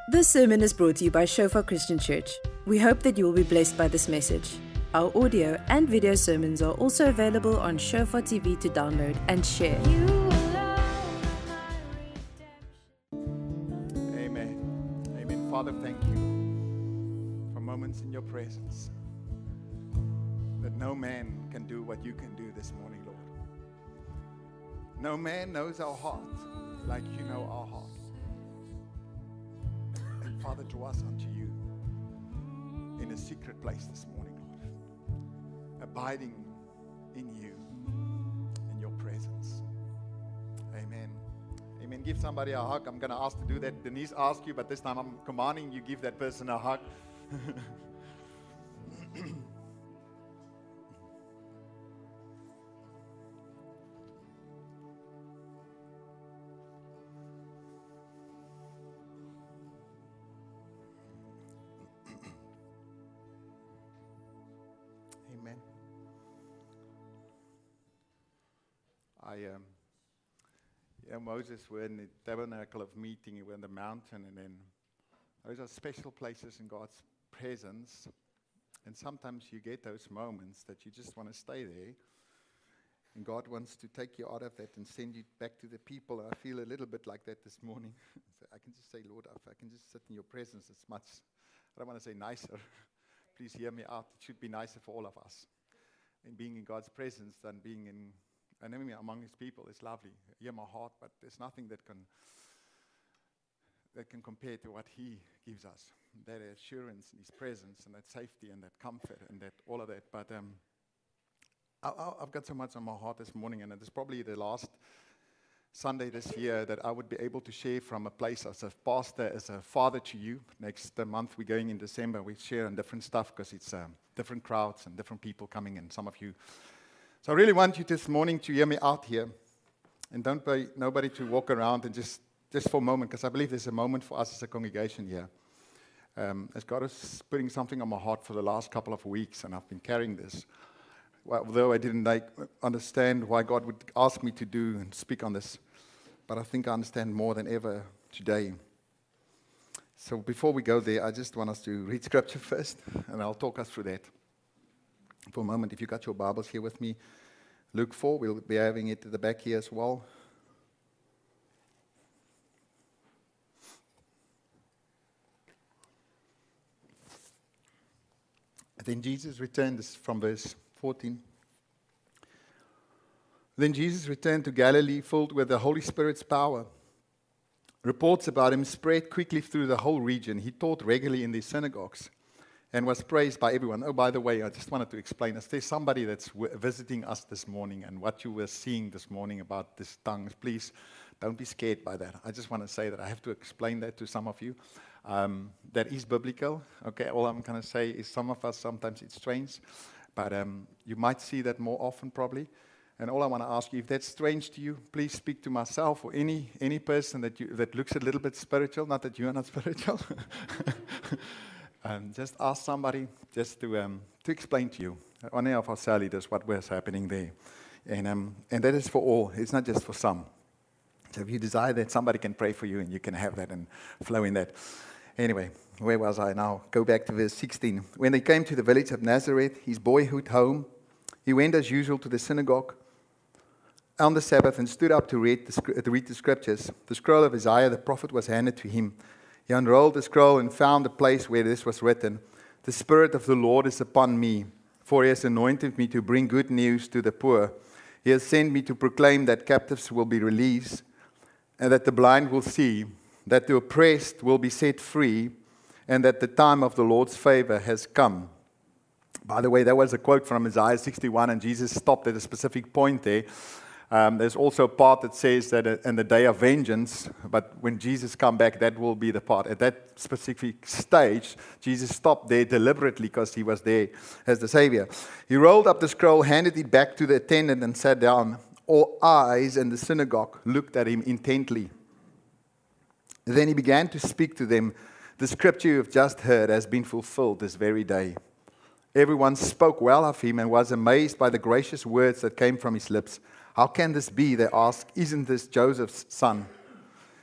This sermon is brought to you by Shofar Christian Church. We hope that you will be blessed by this message. Our audio and video sermons are also available on Shofar TV to download and share. Amen. Amen. Father, thank you for moments in your presence. That no man can do what you can do this morning, Lord. No man knows our heart like you know our heart. And Father, draw us unto you in a secret place this morning, Lord. Abiding in you, in your presence. Amen. Amen. Give somebody a hug. I'm going to ask to do that. Denise asked you, but this time I'm commanding you give that person a hug. Amen. Moses were in the tabernacle of meeting, he were in the mountain, and then those are special places in God's presence. And sometimes you get those moments that you just want to stay there. And God wants to take you out of that and send you back to the people. And I feel a little bit like that this morning. So I can just say, Lord, if I can just sit in your presence, it's much, I don't want to say nicer. Please hear me out. It should be nicer for all of us. And being in God's presence than being in among his people is lovely. Hear my heart, but there's nothing that can compare to what he gives us. That assurance in his presence and that safety and that comfort and that all of that. But I've got so much on my heart this morning, and it's probably the last Sunday this year that I would be able to share from a place as a pastor, as a father to you. Next month we're going in December. We share on different stuff because it's different crowds and different people coming in, some of you. So I really want you this morning to hear me out here. And don't pay nobody to walk around and just for a moment, because I believe there's a moment for us as a congregation here. As God is putting something on my heart for the last couple of weeks, and I've been carrying this. Well, although I didn't understand why God would ask me to do and speak on this, but I think I understand more than ever today. So before we go there, I just want us to read scripture first, and I'll talk us through that. For a moment, if you got your Bibles here with me, Luke 4, we'll be having it at the back here as well. Then Jesus returned, this from verse 14. Then Jesus returned to Galilee, filled with the Holy Spirit's power. Reports about him spread quickly through the whole region. He taught regularly in the synagogues and was praised by everyone. Oh, by the way, I just wanted to explain this. There's somebody that's visiting us this morning, and what you were seeing this morning about this tongues, please don't be scared by that. I just want to say that I have to explain that to some of you. That is biblical. Okay, all I'm going to say is some of us, sometimes it's strange, but you might see that more often probably. And all I want to ask you, if that's strange to you, please speak to myself or any person that looks a little bit spiritual. Not that you are not spiritual. Just ask somebody just to explain to you, on of our cell leaders, what was happening there. And that is for all. It's not just for some. So if you desire that, somebody can pray for you and you can have that and flow in that. Anyway, where was I now? Go back to verse 16. When they came to the village of Nazareth, his boyhood home, he went as usual to the synagogue on the Sabbath and stood up to read the scriptures. The scroll of Isaiah the prophet was handed to him. He unrolled the scroll and found the place where this was written, "The Spirit of the Lord is upon me, for he has anointed me to bring good news to the poor. He has sent me to proclaim that captives will be released, and that the blind will see, that the oppressed will be set free, and that the time of the Lord's favor has come." By the way, that was a quote from Isaiah 61, and Jesus stopped at a specific point there. There's also a part that says that in the day of vengeance, but when Jesus come back, that will be the part. At that specific stage, Jesus stopped there deliberately because he was there as the Savior. He rolled up the scroll, handed it back to the attendant, and sat down. All eyes in the synagogue looked at him intently. Then he began to speak to them. "The scripture you have just heard has been fulfilled this very day." Everyone spoke well of him and was amazed by the gracious words that came from his lips. "How can this be?" they asked. "Isn't this Joseph's son?"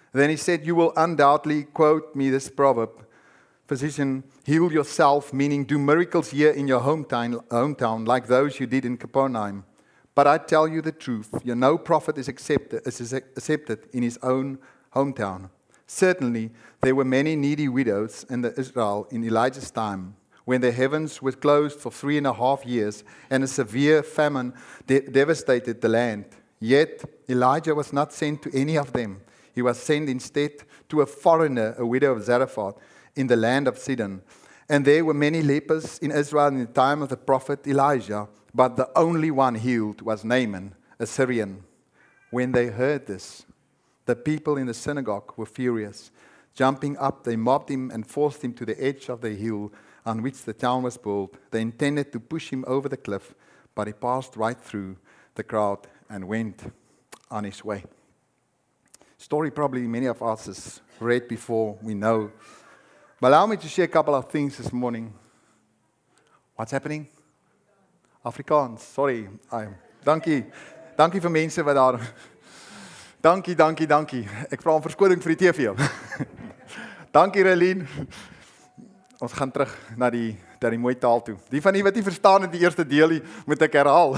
Then he said, you will undoubtedly quote me this proverb, physician, heal yourself, meaning do miracles here in your hometown like those you did in Capernaum. But I tell you the truth, no prophet is accepted in his own hometown. Certainly, there were many needy widows in Israel in Elijah's time, when the heavens were closed for 3.5 years, and a severe famine devastated the land. Yet Elijah was not sent to any of them. He was sent instead to a foreigner, a widow of Zarephath, in the land of Sidon. And there were many lepers in Israel in the time of the prophet Elijah, but the only one healed was Naaman, a Syrian. When they heard this, the people in the synagogue were furious. Jumping up, they mobbed him and forced him to the edge of the hill on which the town was built. They intended to push him over the cliff, but he passed right through the crowd and went on his way. Story probably many of us has read before, we know. But allow me to share a couple of things this morning. What's happening? Afrikaans, sorry. Dankie vir mense wat daar... Dankie. Ek vra om verskoning vir die TV. Dankie, Relien. Ons gaan terug na die mooi taal toe. Die van die wat nie verstaan in die eerste deel, moet ek herhaal.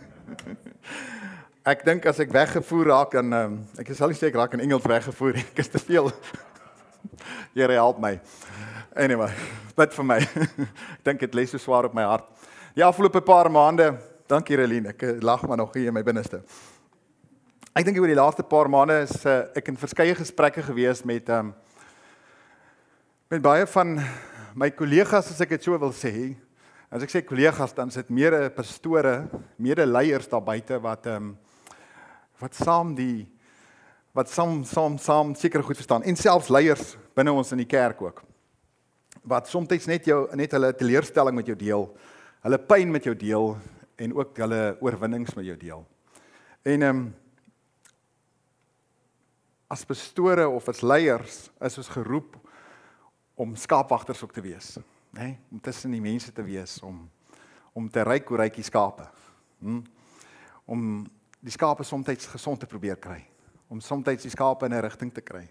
Ek dink as ek weggevoer raak, dan ek sal nie sê ek raak in Engels weggevoer, ek is te veel. Here help my. Anyway, bid vir my. Ek dink dit lê so swaar op my hart. Die afgelope paar maande, dankie Relien, ek lag maar nog hier in my binneste. Ek dink oor die laaste paar maande is ek in verskeie gesprekke gewees met baie van my kollegas, as ek dit so wil sê. As ek sê kollegas, dan is dit meer pastore, medeleiers daar buite wat saam seker goed verstaan, en selfs leiers binne ons in die kerk ook, wat soms net hulle teleurstelling met jou deel, hulle pyn met jou deel, en ook hulle oorwinnings met jou deel. En as pastore of as leiers, is ons geroep om skaapwagters ook te wees, nee? Om tussen die mense te wees, om te ryk hoe ryk die skape, om die skape soms gesond te probeer kry, om soms die skape in 'n rigting te kry.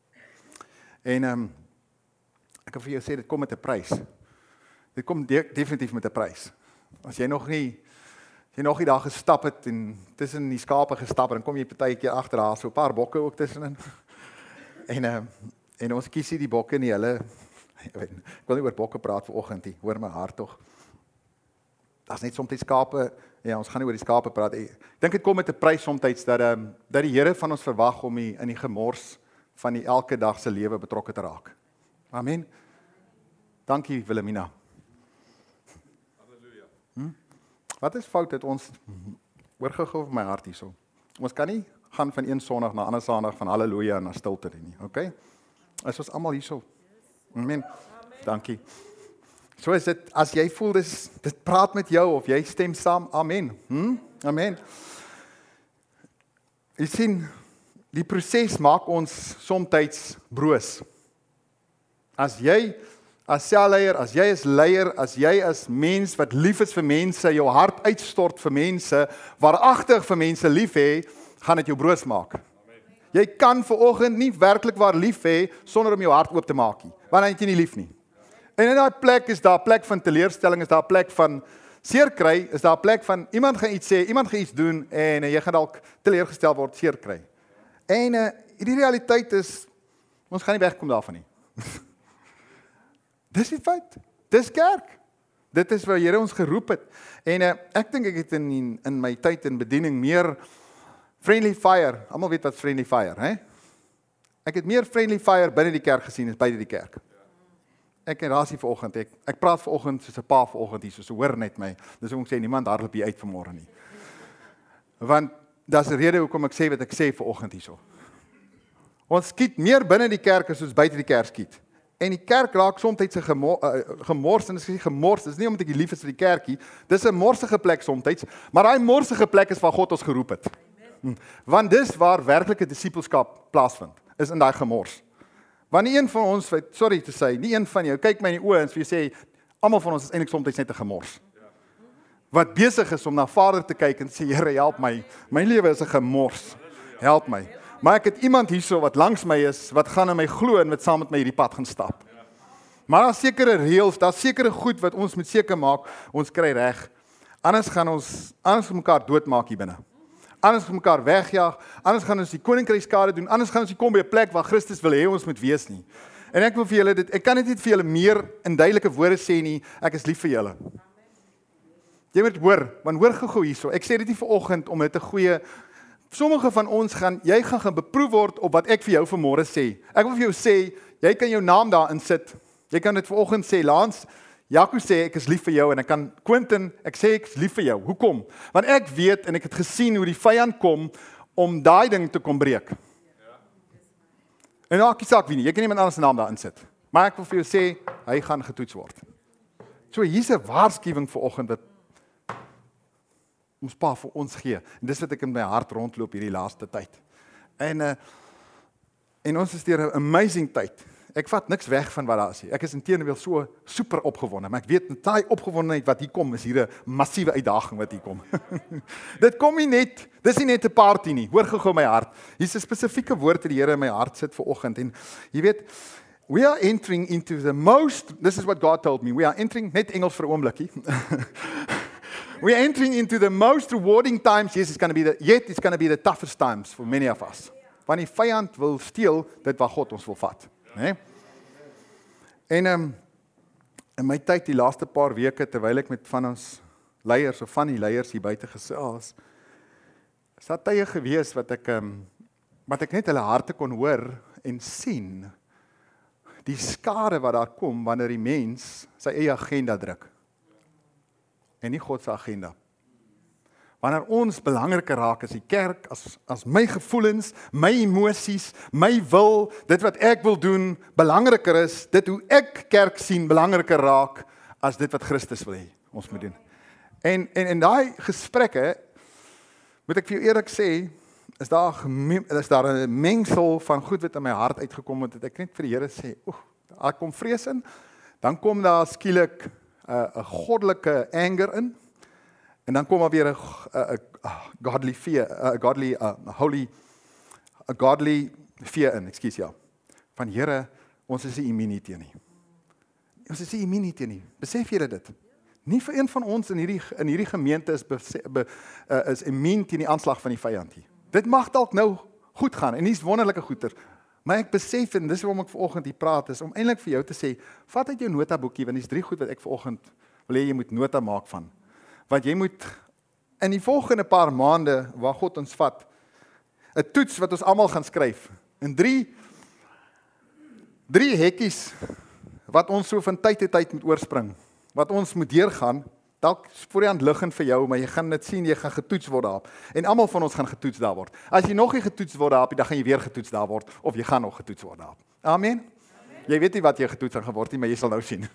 En ek kan vir jou sê, dit kom met 'n prys. Dit kom definitief met 'n prys. As jy nog nie daar gestap het en tussen die skape gestap het, dan kom jy partykeer agter daar so 'n paar bokke ook tussenin. En ons kies die bokke nie, ek wil nie oor bokke praat vanoggend nie, hoor my hart tog. Daar's net soms skape, ja, ons gaan nie oor die skape praat. Ek dink dit kom met 'n prys soms dat die Here van ons verwag om in die gemors van die elke dag se lewe betrokke te raak. Amen. Dankie Wilhelmina. Halleluja. Wat is fout dat ons oorgegou op my hart hierso? Ons kan nie gaan van een Sondag na ander Sondag van halleluja na stilte nie, okay? Is ons almal hierso? Amen. Dankie. So is dit, as jy voel dit praat met jou of jy stem saam, amen. Amen. Jy sien, die proses maak ons soms broos. As jy as selleier, as jy as leier, as jy as mens wat lief is vir mense, jou hart uitstort vir mense, waaragtig vir mense lief hê, gaan dit jou broos maak. Amen. Jy kan vanoggend nie werklik waar lief hê sonder om jou hart oop te maak nie, want dan het jy nie lief nie. En in daai plek is daar 'n plek van teleurstelling, is daar 'n plek van seer kry, is daar 'n plek van iemand gaan iets sê, iemand gaan iets doen en jy gaan dalk teleurgestel word, seer kry. En die realiteit is, ons gaan nie wegkom daarvan nie. Dis die feit. Dis kerk. Dit is waar Here ons geroep het. En ek dink ek het in my tyd in bediening meer friendly fire. Almal weet wat friendly fire, hè? Ek het meer friendly fire binne die kerk gesien as buite die kerk. Ek en Rasie vanoggend, ek praat vanoggend soos 'n pa vanoggend hier, so hoor net my. Dis hoekom ek sê niemand hardloop hier uit vanmôre nie. Want daar's 'n rede hoekom ek sê wat ek sê vanoggend hierso. Ons skiet meer binne die kerk as soos buite die kerk skiet. En die kerk raak soms gemors, en as ek sê gemors, dis nie omdat ek lief is vir die kerkie, dis 'n morsige plek soms, maar daai morsige plek is waar God ons geroep het. Want dis waar werklike disippelskap plaasvind, is in daai gemors. Want nie een van ons, sorry te sê, nie een van jou, kyk my in die oë en vir jy sê, almal van ons is eintlik soms net 'n gemors. Wat besig is om na Vader te kyk en sê, Here, help my. My lewe is 'n gemors. Help my. Maar ek het iemand hierso wat langs my is, wat gaan in my glo en wat saam met my hierdie pad gaan stap. Maar daar's sekere reëls, daar's sekere goed wat ons moet seker maak, ons kry reg. Anders gaan ons mekaar doodmaak hier binne. Anders gaan mekaar wegjaag, anders gaan ons die koninkryk skade doen, anders gaan ons nie kom by 'n plek waar Christus wil hê ons moet wees nie. En ek wil vir julle ek kan dit nie vir julle meer in duidelike woorde sê nie, ek is lief vir julle. Jy moet hoor, want hoor gou hierso. Ek sê dit nie vanoggend om dit 'n goeie sommige van ons gaan beproef word op wat ek vir jou vanmôre sê. Ek wil vir jou sê, jy kan jou naam daar insit. Jy kan dit vanoggend sê, Lans, Jaco sê ek is lief vir jou en ek kan Quentin, ek sê ek is lief vir jou. Hoekom? Want ek weet en ek het gesien hoe die vyand kom om daai ding te kom breek. En nou ek saak wie nie, jy kan iemand anders se naam daar insit. Maar ek wil vir jou sê, hy gaan getoets word. So hier's 'n waarskuwing vanoggend wat ons Pa vir ons gee. En dis wat ek in my hart rondloop hierdie laaste tyd. En ons is deur 'n amazing tyd. Ek vat niks weg van wat daar is. Ek is inteendeel so super opgewonde, maar ek weet met daai opgewondenheid wat hier kom, is hier 'n massiewe uitdaging wat hier kom. Dit kom nie net, dis nie net 'n party nie. Hoor gou my hart. Hier's 'n spesifieke woord wat die Here in my hart sit vanoggend en jy weet, we are entering into the most, this is what God told me. We are entering, net Engels vir 'n oombliekie. We are entering into the most rewarding times. Yes, it's going to be the toughest times for many of us. Want die vyand wil steel dit wat God ons wil vat, né? En in my tyd die laaste paar weke terwyl ek met van ons leiers of van die leiers hier buite gesels, is daar tye gewees wat ek net hulle harte kon hoor en sien. Die skade wat daar kom wanneer die mens sy eie agenda druk. En nie God se agenda. Wanneer ons belangriker raak as die kerk, as my gevoelens, my emosies, my wil, dit wat ek wil doen, belangriker is, dit hoe ek kerk sien, belangriker raak, as dit wat Christus wil hê, ons moet doen. En in daai gesprekke, moet ek vir jou eerlik sê, is daar 'n mengsel van goed wat in my hart uitgekom het, dat ek net vir die Here sê, daar kom vrees in, dan kom daar skielik 'n goddelike anger in, en dan kom daar weer 'n godly fear, godly fear in, ekskuus ja, van Here, ons is nie immuun teen nie. Ons is nie immuun teen nie. Besef julle dit? Nie vir een van ons in hierdie gemeente is immuun teen die aanslag van die vyand nie. Dit mag dalk nou goed gaan, en dis wonderlike goeie, maar ek besef, en dis waarom ek vanoggend hier praat, is om eintlik vir jou te sê, vat uit jou notaboekie, want dis 3 goed wat ek vanoggend wil hê jy moet nota maak van. Want jy moet in die volgende paar maande, waar God ons vat, 'n toets wat ons almal gaan skryf, en 3 hekkies, wat ons so van tyd tot tyd moet oorspring, wat ons moet deurgaan, dalk voor die hand liggend vir jou, maar jy gaan dit sien, jy gaan getoets word daarop. En almal van ons gaan getoets daar word. As jy nog nie getoets word daarop, dan gaan jy weer getoets daar word, of jy gaan nog getoets word daarop. Amen? Jy weet nie wat jy getoets gaan word nie, maar jy sal nou sien.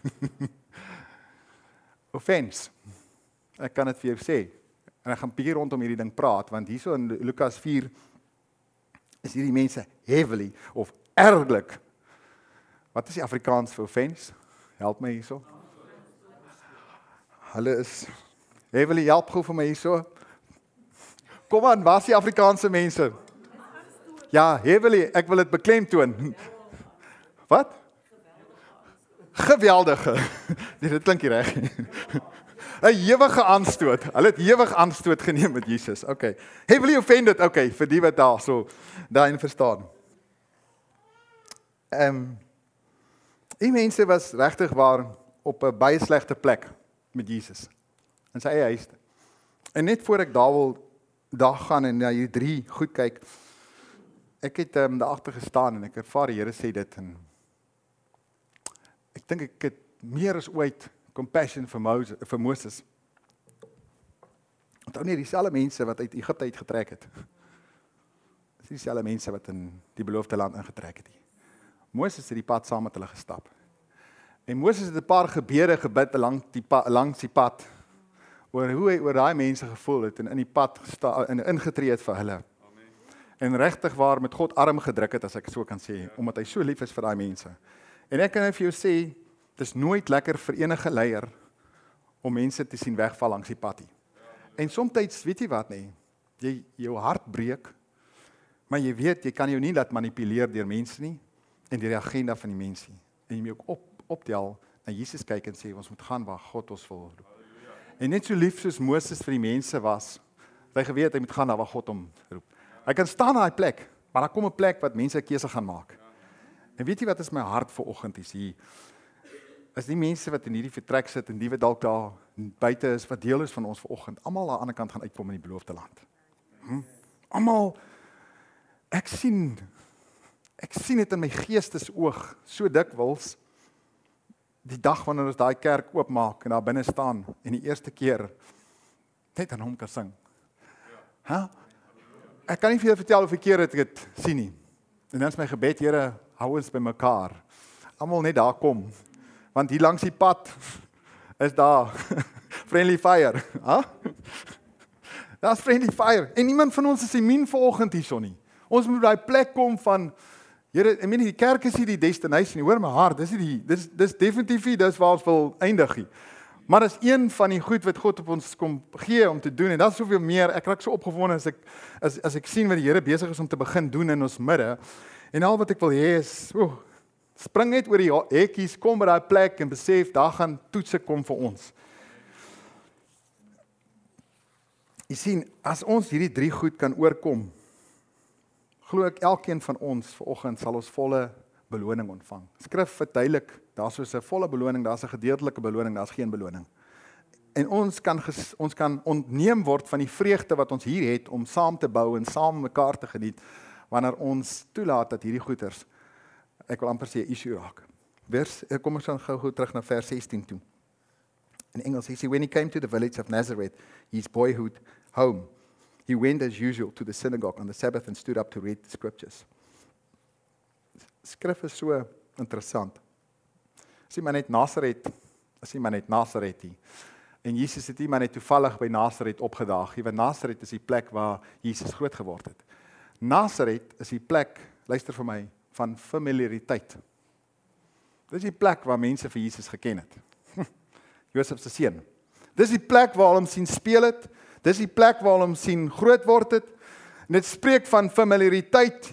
Offense. Ek kan dit vir jou sê. En ek gaan bietjie rondom hierdie ding praat, want hierso in Lukas 4 is hierdie mense heavily of erglik. Wat is die Afrikaans vir offense? Help my hierso. Hulle is heavily, help gou vir my hierso. Kom aan, waar is die Afrikaanse mense? Ja, heavily, ek wil dit beklemtoon. Wat? Geweldige. Nee, dit klink nie reg nie. 'n ewige aanstoot. Hulle het ewig aanstoot geneem met Jesus. Okay. Heavily offended. Okay, vir die wat daarin verstaan. Die mense was regtig waar op 'n baie slegte plek met Jesus in sy eie huis. En net voor ek daar gaan en na hierdie 3 goed kyk, ek het daar agter gestaan en ek ervaar die Here sê dit, en ek dink ek het meer as ooit compassion vir Moses. Onthou nie, dieselfde mense wat uit Egipte uitgetrek het. Dis dieselfde mense wat in die beloofde land ingetrek het. Moses het die pad saam met hulle gestap. En Moses het 'n paar gebede gebid langs die pad, oor hoe hy oor daai mense gevoel het, en in die pad ingetree het vir hulle. Amen. En regtig waar met God arm gedruk het, as ek so kan sê, omdat hy so lief is vir daai mense. En ek kan nou vir jou sê, dit is nooit lekker vir enige leier om mense te sien wegval langs die pad nie. En soms, weet jy wat nie, jy jou hart breek, Maar jy weet, jy kan jou nie laat manipuleer deur mense nie, en deur die agenda van die mense nie. En jy moet ook optel, na Jesus kyk en sê, ons moet gaan waar God ons wil roep. En net so lief soos Moses vir die mense was, hy geweet, hy moet gaan daar waar God hom roep. Hy kan staan in daai plek, maar daar kom 'n plek wat mense 'n keuse gaan maak. En weet jy wat is my hart vanoggend is hier? Is die mense wat in hierdie vertrek sit en die wat dalk daar buite is, wat deel is van ons vanoggend, almal aan die ander kant gaan uitkom in die beloofde land. Almal, ek sien dit in my geestesoog, so dikwels, die dag wanneer ons daai kerk oopmaak en daar binne staan, en die eerste keer net aan hom kan sing. Ek kan nie vir julle vertel hoeveel keer ek dit sien nie. En dan is my gebed, Here, hou ons by mekaar. Almal net daar kom. Want hier langs die pad is daar friendly fire. Daar's friendly fire. En niemand van ons is immuun vanoggend hierson nie. Ons moet by daai plek kom van, Here, ek meen die kerk is nie die destination nie. Hoor my hart, dis definitief nie, dis waar ons wil eindig nie. Maar dis een van die goed wat God op ons kom gee om te doen, en dat is soveel meer. Ek raak so opgewonde as ek sien wat die Here besig is om te begin doen in ons midde. En al wat ek wil hê is, spring net oor die hekkies, kom by daai plek en besef, daar gaan toetse kom vir ons. Jy sien, as ons hierdie 3 goed kan oorkom, glo ek elkeen van ons vanoggend sal ons volle beloning ontvang. Skrif verduidelik, daar's soos 'n volle beloning, daar's 'n gedeeltelike beloning, daar's geen beloning. En ons kan ontneem word van die vreugde wat ons hier het om saam te bou en saam mekaar te geniet, wanneer ons toelaat dat hierdie goeders, ek wil amper sê, issue raak. Kom ons gaan gou terug na vers 16 toe. In Engels, he said, when he came to the village of Nazareth, his boyhood home, he went as usual to the synagogue on the Sabbath and stood up to read the scriptures. Skrif is so interessant. As jy maar net Nazareth nie. En Jesus het nie maar net toevallig by Nazareth opgedaag nie, want Nazareth is die plek waar Jesus groot geword het. Nazareth is die plek, luister vir my, van familiariteit. Dis die plek waar mense vir Jesus geken het. Josef se seun. Dis die plek waar hulle hom sien speel het. Dis die plek waar hulle hom sien groot word het. En dit spreek van familiariteit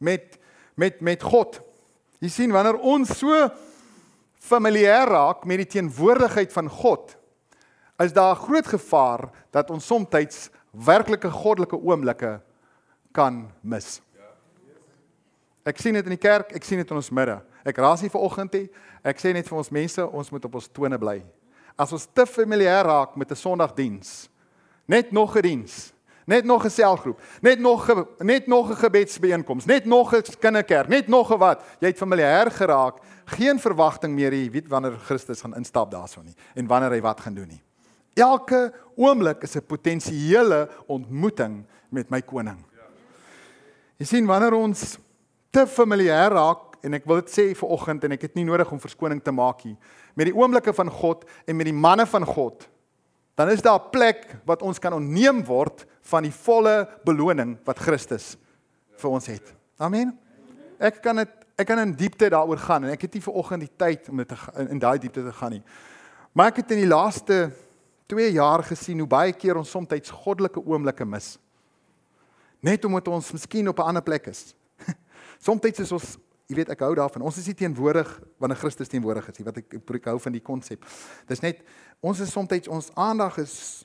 met God. Jy sien, wanneer ons so familier raak met die teenwoordigheid van God, is daar 'n groot gevaar dat ons soms werklike goddelike oomblikke kan mis. Ek sien dit in die kerk, ek sien dit in ons midde. Ek raas nie vanoggend nie, ek sê net vir ons mense, ons moet op ons tone bly. As ons te familier raak met 'n Sondagdiens, net nog 'n diens, net nog 'n selgroep, net nog 'n gebedsbijeenkoms, net nog 'n kinderkerk, net nog 'n wat, jy het familier geraak, geen verwagting meer, jy weet wanneer Christus gaan instap daarso nie, en wanneer hy wat gaan doen nie. Elke oomblik is 'n potensiële ontmoeting met my koning. Jy sien, wanneer ons te familier raak, en ek wil dit sê vanoggend, en ek het nie nodig om verskoning te maak nie, met die oomblikke van God, en met die manne van God, dan is daar 'n plek wat ons kan ontneem word van die volle beloning wat Christus vir ons het. Amen? Ek kan in diepte daaroor gaan, en ek het nie vanoggend die tyd om in daai diepte te gaan nie. Maar ek het in die laaste 2 jaar gesien hoe baie keer ons soms goddelike oomblikke mis. Net omdat ons miskien op 'n ander plek is. Soms is ons, jy weet, ek hou daarvan, ons is nie teenwoordig wanneer Christus teenwoordig is, wat ek hou van die konsep. Dis net, ons is soms, ons aandag is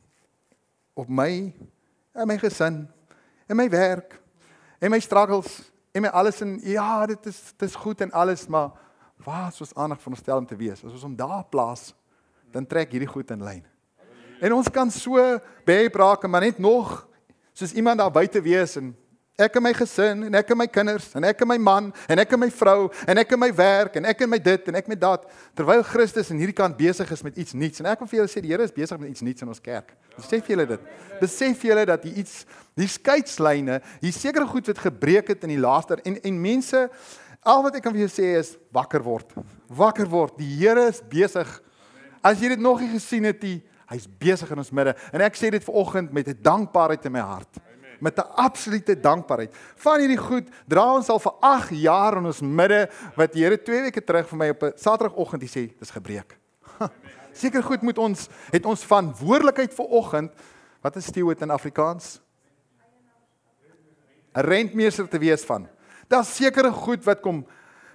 op my, en my gesin, en my werk, en my struggles, en my alles, en ja, dit is goed en alles, maar waar is ons aandag veronderstel om te wees? As ons hom daar plaas, dan trek hierdie goed in lyn. En ons kan so beheer raak, maar net nog, soos iemand daar buite wees, en ek en my gesin, en ek en my kinders, en ek en my man, en ek en my vrou, en ek en my werk, en ek en my dit, en ek met dat, terwyl Christus in hierdie kant besig is met iets niets, en ek wil vir julle sê, die Here is besig met iets niets in ons kerk. Besef julle dit? Besef julle dat die skeidslyne, hier sekere goed wat gebreek het in die laaste, en mense, al wat ek kan vir julle sê is, wakker word, die Here is besig. As jy dit nog nie gesien het, hy's besig in ons midde, en ek sê dit vanoggend met 'n dankbaarheid in my hart. Met 'n absolute dankbaarheid. Van hierdie goed dra ons al vir 8 jaar in ons midde, wat die Here 2 weke terug vir my op 'n Saterdagoggend sê, dis gebreek. Seker goed het ons verantwoordelikheid vanoggend, wat is steward in Afrikaans? 'n rentmeester te wees van. Daar's sekere goed wat kom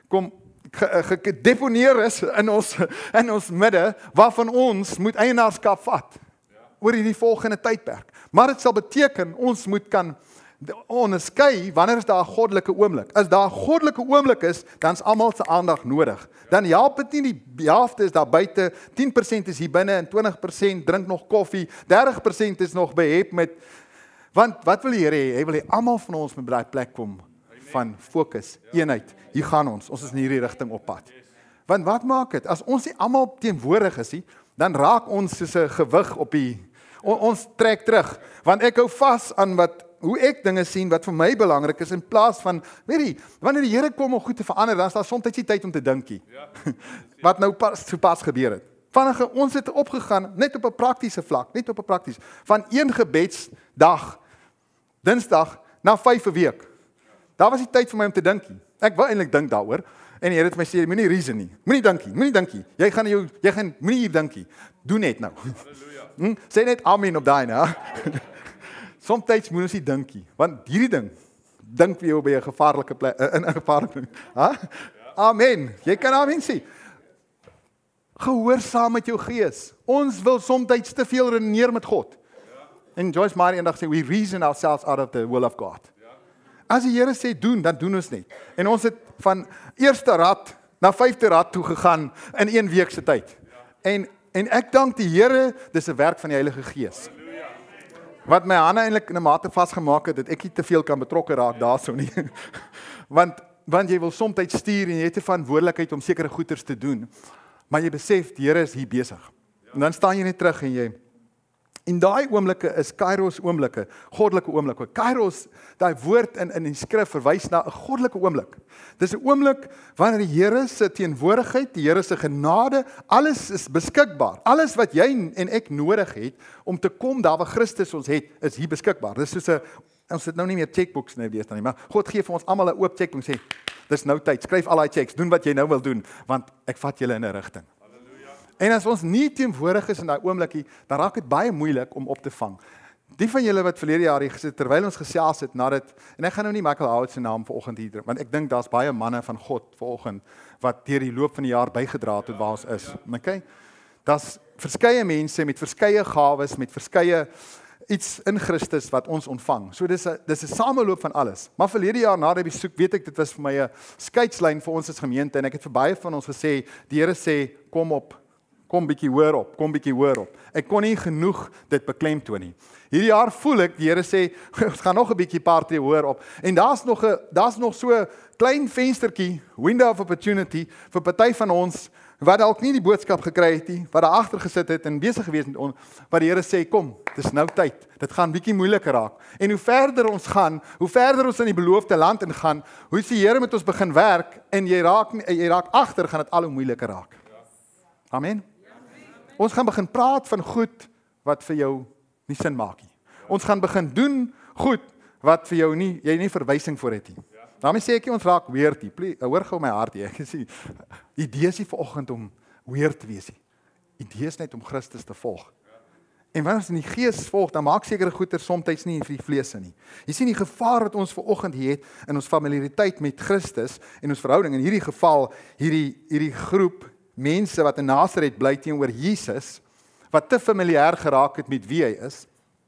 gedeponeer is in ons midde, waarvan ons moet eienaarskap vat, oor hierdie volgende tydperk. Maar dit sal beteken, ons moet kan onderskei, wanneer is daar 'n goddelike oomblik. As daar 'n goddelike oomblik is, dan is almal se aandag nodig. Dan help dit nie, die helfte is daar buite, 10% is hier binne, en 20% drink nog koffie, 30% is nog behep met, want wat wil die Here hê? Hy wil hê almal van ons moet by daai plek kom, van fokus, eenheid. Hier gaan ons is in hierdie rigting op pad. Want wat maak dit? As ons nie almal teenwoordig is nie, dan raak ons soos 'n gewig op ons trek terug. Want ek hou vas aan hoe ek dinge sien wat vir my belangrik is, in plaas van, weet jy, wanneer die Here kom om goed te verander, dan is daar soms nie tyd om te dinkie. Wat nou pas gebeur het. Ons het opgegaan, net op 'n praktiese vlak, van 1 gebedsdag, Dinsdag, na 5 'n week. Daar was die tyd vir my om te dinkie. Ek wou eintlik dink daaroor, en die Here het my sê, moenie reason nie, moenie dinkie, jy gaan moenie hier dinkie, doen net nou. Sê net amen op daai, né? Somstyds moet ons nie dinkie, want hierdie ding, dink vir jou by 'n gevaarlike plek, in 'n gevaarlike, amen, jy kan amen sê. Gehoorsaam met jou gees. Ons wil somtyds te veel redeneer met God. En Joyce Meyer eendag sê, we reason ourselves out of the will of God. As die Here sê doen, dan doen ons net. En ons het van eerste rad na 5de rad toe gegaan in 1 week se tyd. En ek dank die Here, dis 'n werk van die Heilige Gees. Wat my hande eintlik in 'n mate vasgemaak het, dat ek nie te veel kan betrokke raak daarso nie. want jy wil soms stuur en jy het 'n verantwoordelikheid om sekere goeders te doen. Maar jy besef, die Here is hier besig. En dan staan jy net terug en daai oomblikke is Kairos oomblikke, goddelike oomblikke. Kairos, daai woord in die skrif verwys na 'n goddelike oomblik. Dis 'n oomblik wanneer die Here se teenwoordigheid, die Here se genade, alles is beskikbaar. Alles wat jy en ek nodig het om te kom daar waar Christus ons het, is hier beskikbaar. Dis soos ons het nou nie meer checkbooks nou deesdae nie, maar God gee vir ons almal 'n oop checkboek en sê, dis nou tyd, skryf al daai checks, doen wat jy nou wil doen, want ek vat julle in 'n rigting. En as ons nie teenwoordig is in daai oomblikie, dan raak dit baie moeilik om op te vang. Die van julle wat verlede jaar hier gesit, terwyl ons gesels het, en ek gaan nou nie Michael Howard se naam vanoggend hier, want ek dink daar's baie manne van God vanoggend, wat deur die loop van die jaar bygedra het tot waar ons is. Okay? Daar's verskeie mense met verskeie gawes, met verskeie iets in Christus wat ons ontvang. So dis 'n sameloop van alles. Maar verlede jaar na die besoek, weet ek, dit was vir my 'n skeidslyn vir ons as gemeente, en ek het vir baie van ons gesê, die Here sê, kom bietjie hoor op. Ek kon nie genoeg dit beklemtoon nie. Hierdie jaar voel ek, die Here sê, ons gaan nog 'n bietjie paar tree hoor op. En daar's nog so 'n klein venstertjie, window of opportunity, vir party van ons, wat dalk nie die boodskap gekry het nie, wat daar agter gesit het en besig gewees met ons, wat die Here sê, kom, dis nou tyd. Dit gaan bietjie moeiliker raak. En hoe verder ons gaan, hoe verder ons in die beloofde land ingaan, hoe die Here met ons begin werk, en jy raak agter, gaan dit al hoe moeiliker raak. Amen. Ons gaan begin praat van goed wat vir jou nie sin maak nie. Ons gaan begin doen goed wat vir jou jy nie verwysing voor het nie. Daarmee sê ek nie ons raak weird nie. Hoor gou my hart, ek sê, idee is nie vanoggend om weird te wees nie. Idee is net om Christus te volg. En wanneer ons in die gees volg, dan maak sekere goeie soms nie vir die vlees nie. Jy sien die gevaar wat ons vanoggend hier het in ons familiariteit met Christus en ons verhouding, in hierdie geval, hierdie groep mense wat in Nasaret bly teenoor Jesus, wat te familier geraak het met wie hy is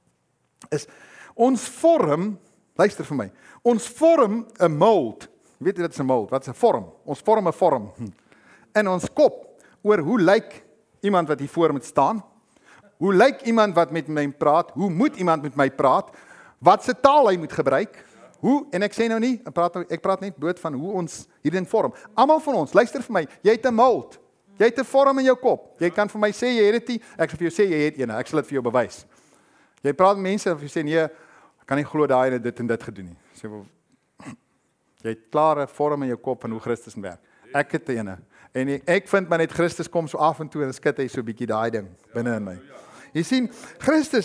ons vorm, luister vir my, ons vorm 'n mold. Weet jy wat is 'n mold? Wat is 'n vorm? Ons vorm 'n vorm in ons kop oor hoe lyk iemand wat hier voor moet staan? Hoe lyk iemand wat met my praat? Hoe moet iemand met my praat? Wat se taal hy moet gebruik? Hoe, en ek sê nou nie, ek praat net bloot van hoe ons hierdie ding vorm. Almal van ons, luister vir my, jy het 'n mold. Jy het 'n vorm in jou kop. Jy kan vir my sê jy het dit nie, ek sal vir jou sê jy het een, ek sal dit vir jou bewys. Jy praat met mense en jy sê nee, ek kan nie glo daai het dit en dit gedoen nie. Sê jy het klare vorm in jou kop van hoe Christus werk. Ek het 'n en ek vind maar net Christus kom so af en toe en skit hy so 'n bietjie daai ding binne in my. Jy sien, Christus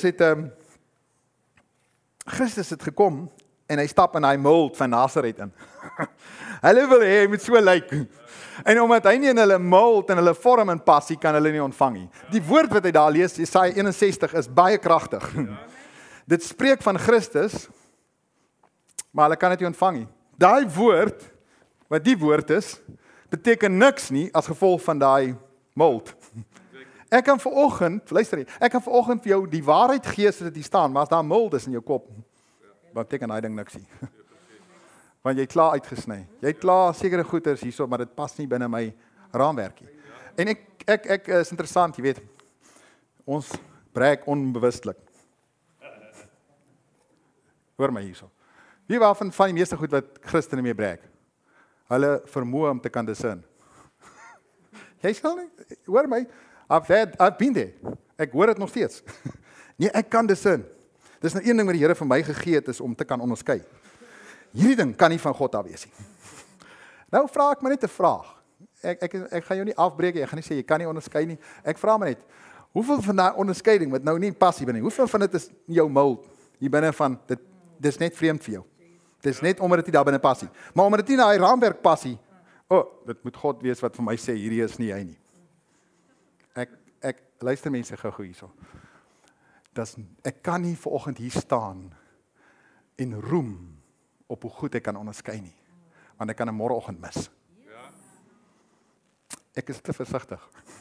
het gekom en hy stap in daai mold van Nasaret in. Hulle wil hê hy moet so lyk. En omdat hy nie in hulle mold en hulle vorm en passie kan hulle nie ontvang nie. Die woord wat hy daar lees, Jesaja 61, is baie kragtig. Dit spreek van Christus maar hulle kan dit nie ontvang nie. Daai woord, wat die woord is, beteken niks nie as gevolg van daai mold. Ek kan vanoggend, luister jy, ek kan vanoggend vir jou die waarheid gee sodat dit staan, maar as daar mold is in jou kop, wat beteken daai ding niks nie. Want jy het klaar uitgesny. Jy het klaar sekere goeders hierso, maar dit pas nie binne my raamwerk nie. En ek is interessant, jy weet, ons breek onbewustelik. Hoor my hierso. Wie waarvan van die meeste goed wat Christene mee breek? Hulle vermoë om te kan discern. Jy sal nie, hoor my, I've been there. Ek hoor dit nog steeds. Nee, ek kan discern. Dis nou een ding wat die Here vir my gegee het, is om te kan onderskei. Hierdie ding kan nie van God af wees nie. Nou vra ek my net 'n vraag. Ek gaan jou nie afbreek nie, ek gaan nie sê jy kan nie onderskei nie. Ek vra my net, hoeveel van daai onderskeiding wat nou nie passie binne nie, hoeveel van dit is jou mold hier binne van dit is net vreemd vir jou. Dit is net omdat dit nie daar binne passie. Maar omdat dit nie daai raamwerk passie, dit moet God wees wat vir my sê hierdie is nie hy nie. Ek luister mense gou hierso. Ek kan nie vanoggend hier staan en roem op hoe goed ek kan onderskei nie. Want ek kan 'n môreoggend mis. Ek is te versigtig.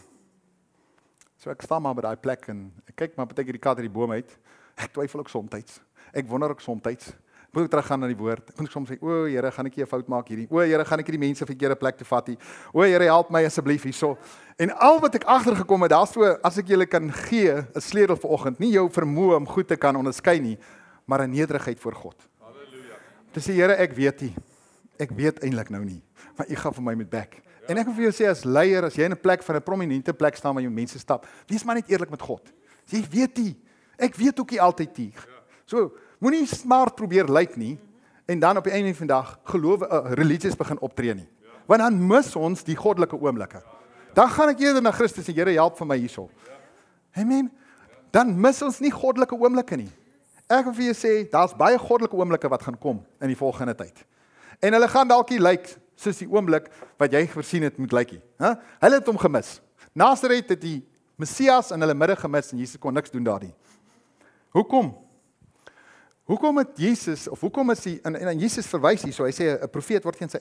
So ek staan maar by daai plek en ek kyk maar baie keer die kat uit die boom uit. Ek twyfel ook soms. Ek wonder ook soms. Moet ek teruggaan na die woord. Ek moet soms sê, o Here, gaan ek nie 'n fout maak hierdie. O Here, gaan ek hierdie mense verkeerde plek toe vat nie. O Here, help my asseblief hierso. En al wat ek agtergekom het, daar's so as ek julle kan gee 'n sleutel vanoggend, nie jou vermoë om goed te kan onderskei nie, maar 'n nederigheid voor God. Halleluja. Te sê Here, ek weet nie. Ek weet eintlik nou nie, maar U gaan vir my met back. Ja. En ek wil vir jou sê as leier, as jy in 'n plek van 'n prominente plek staan waar jy mense stap, wees maar net eerlik met God. Jy weet nie. Ek weet ook nie altyd nie. Ja. So, moenie smart probeer lyk nie en dan op die einde van die dag religies begin optree nie. Ja. Want dan mis ons die goddelike oomblikke. Dan gaan ek eerder na Christus en Here, help vir my hierso. Ja. Amen. Dan mis ons nie goddelike oomblikke nie. Ek wil vir jou sê, daar's baie goddelike oomblikke wat gaan kom in die volgende tyd. En hulle gaan dalk nie lyk soos die oomblik wat jy voorsien het moet lyk nie. Hulle het hom gemis. Nasaret het die Messias in hulle midde gemis en Jesus kon niks doen daardie. Hoekom? Hoekom het Jesus, of hoekom is hy, en Jesus verwys hier, so hy sê, 'n profeet word geen sy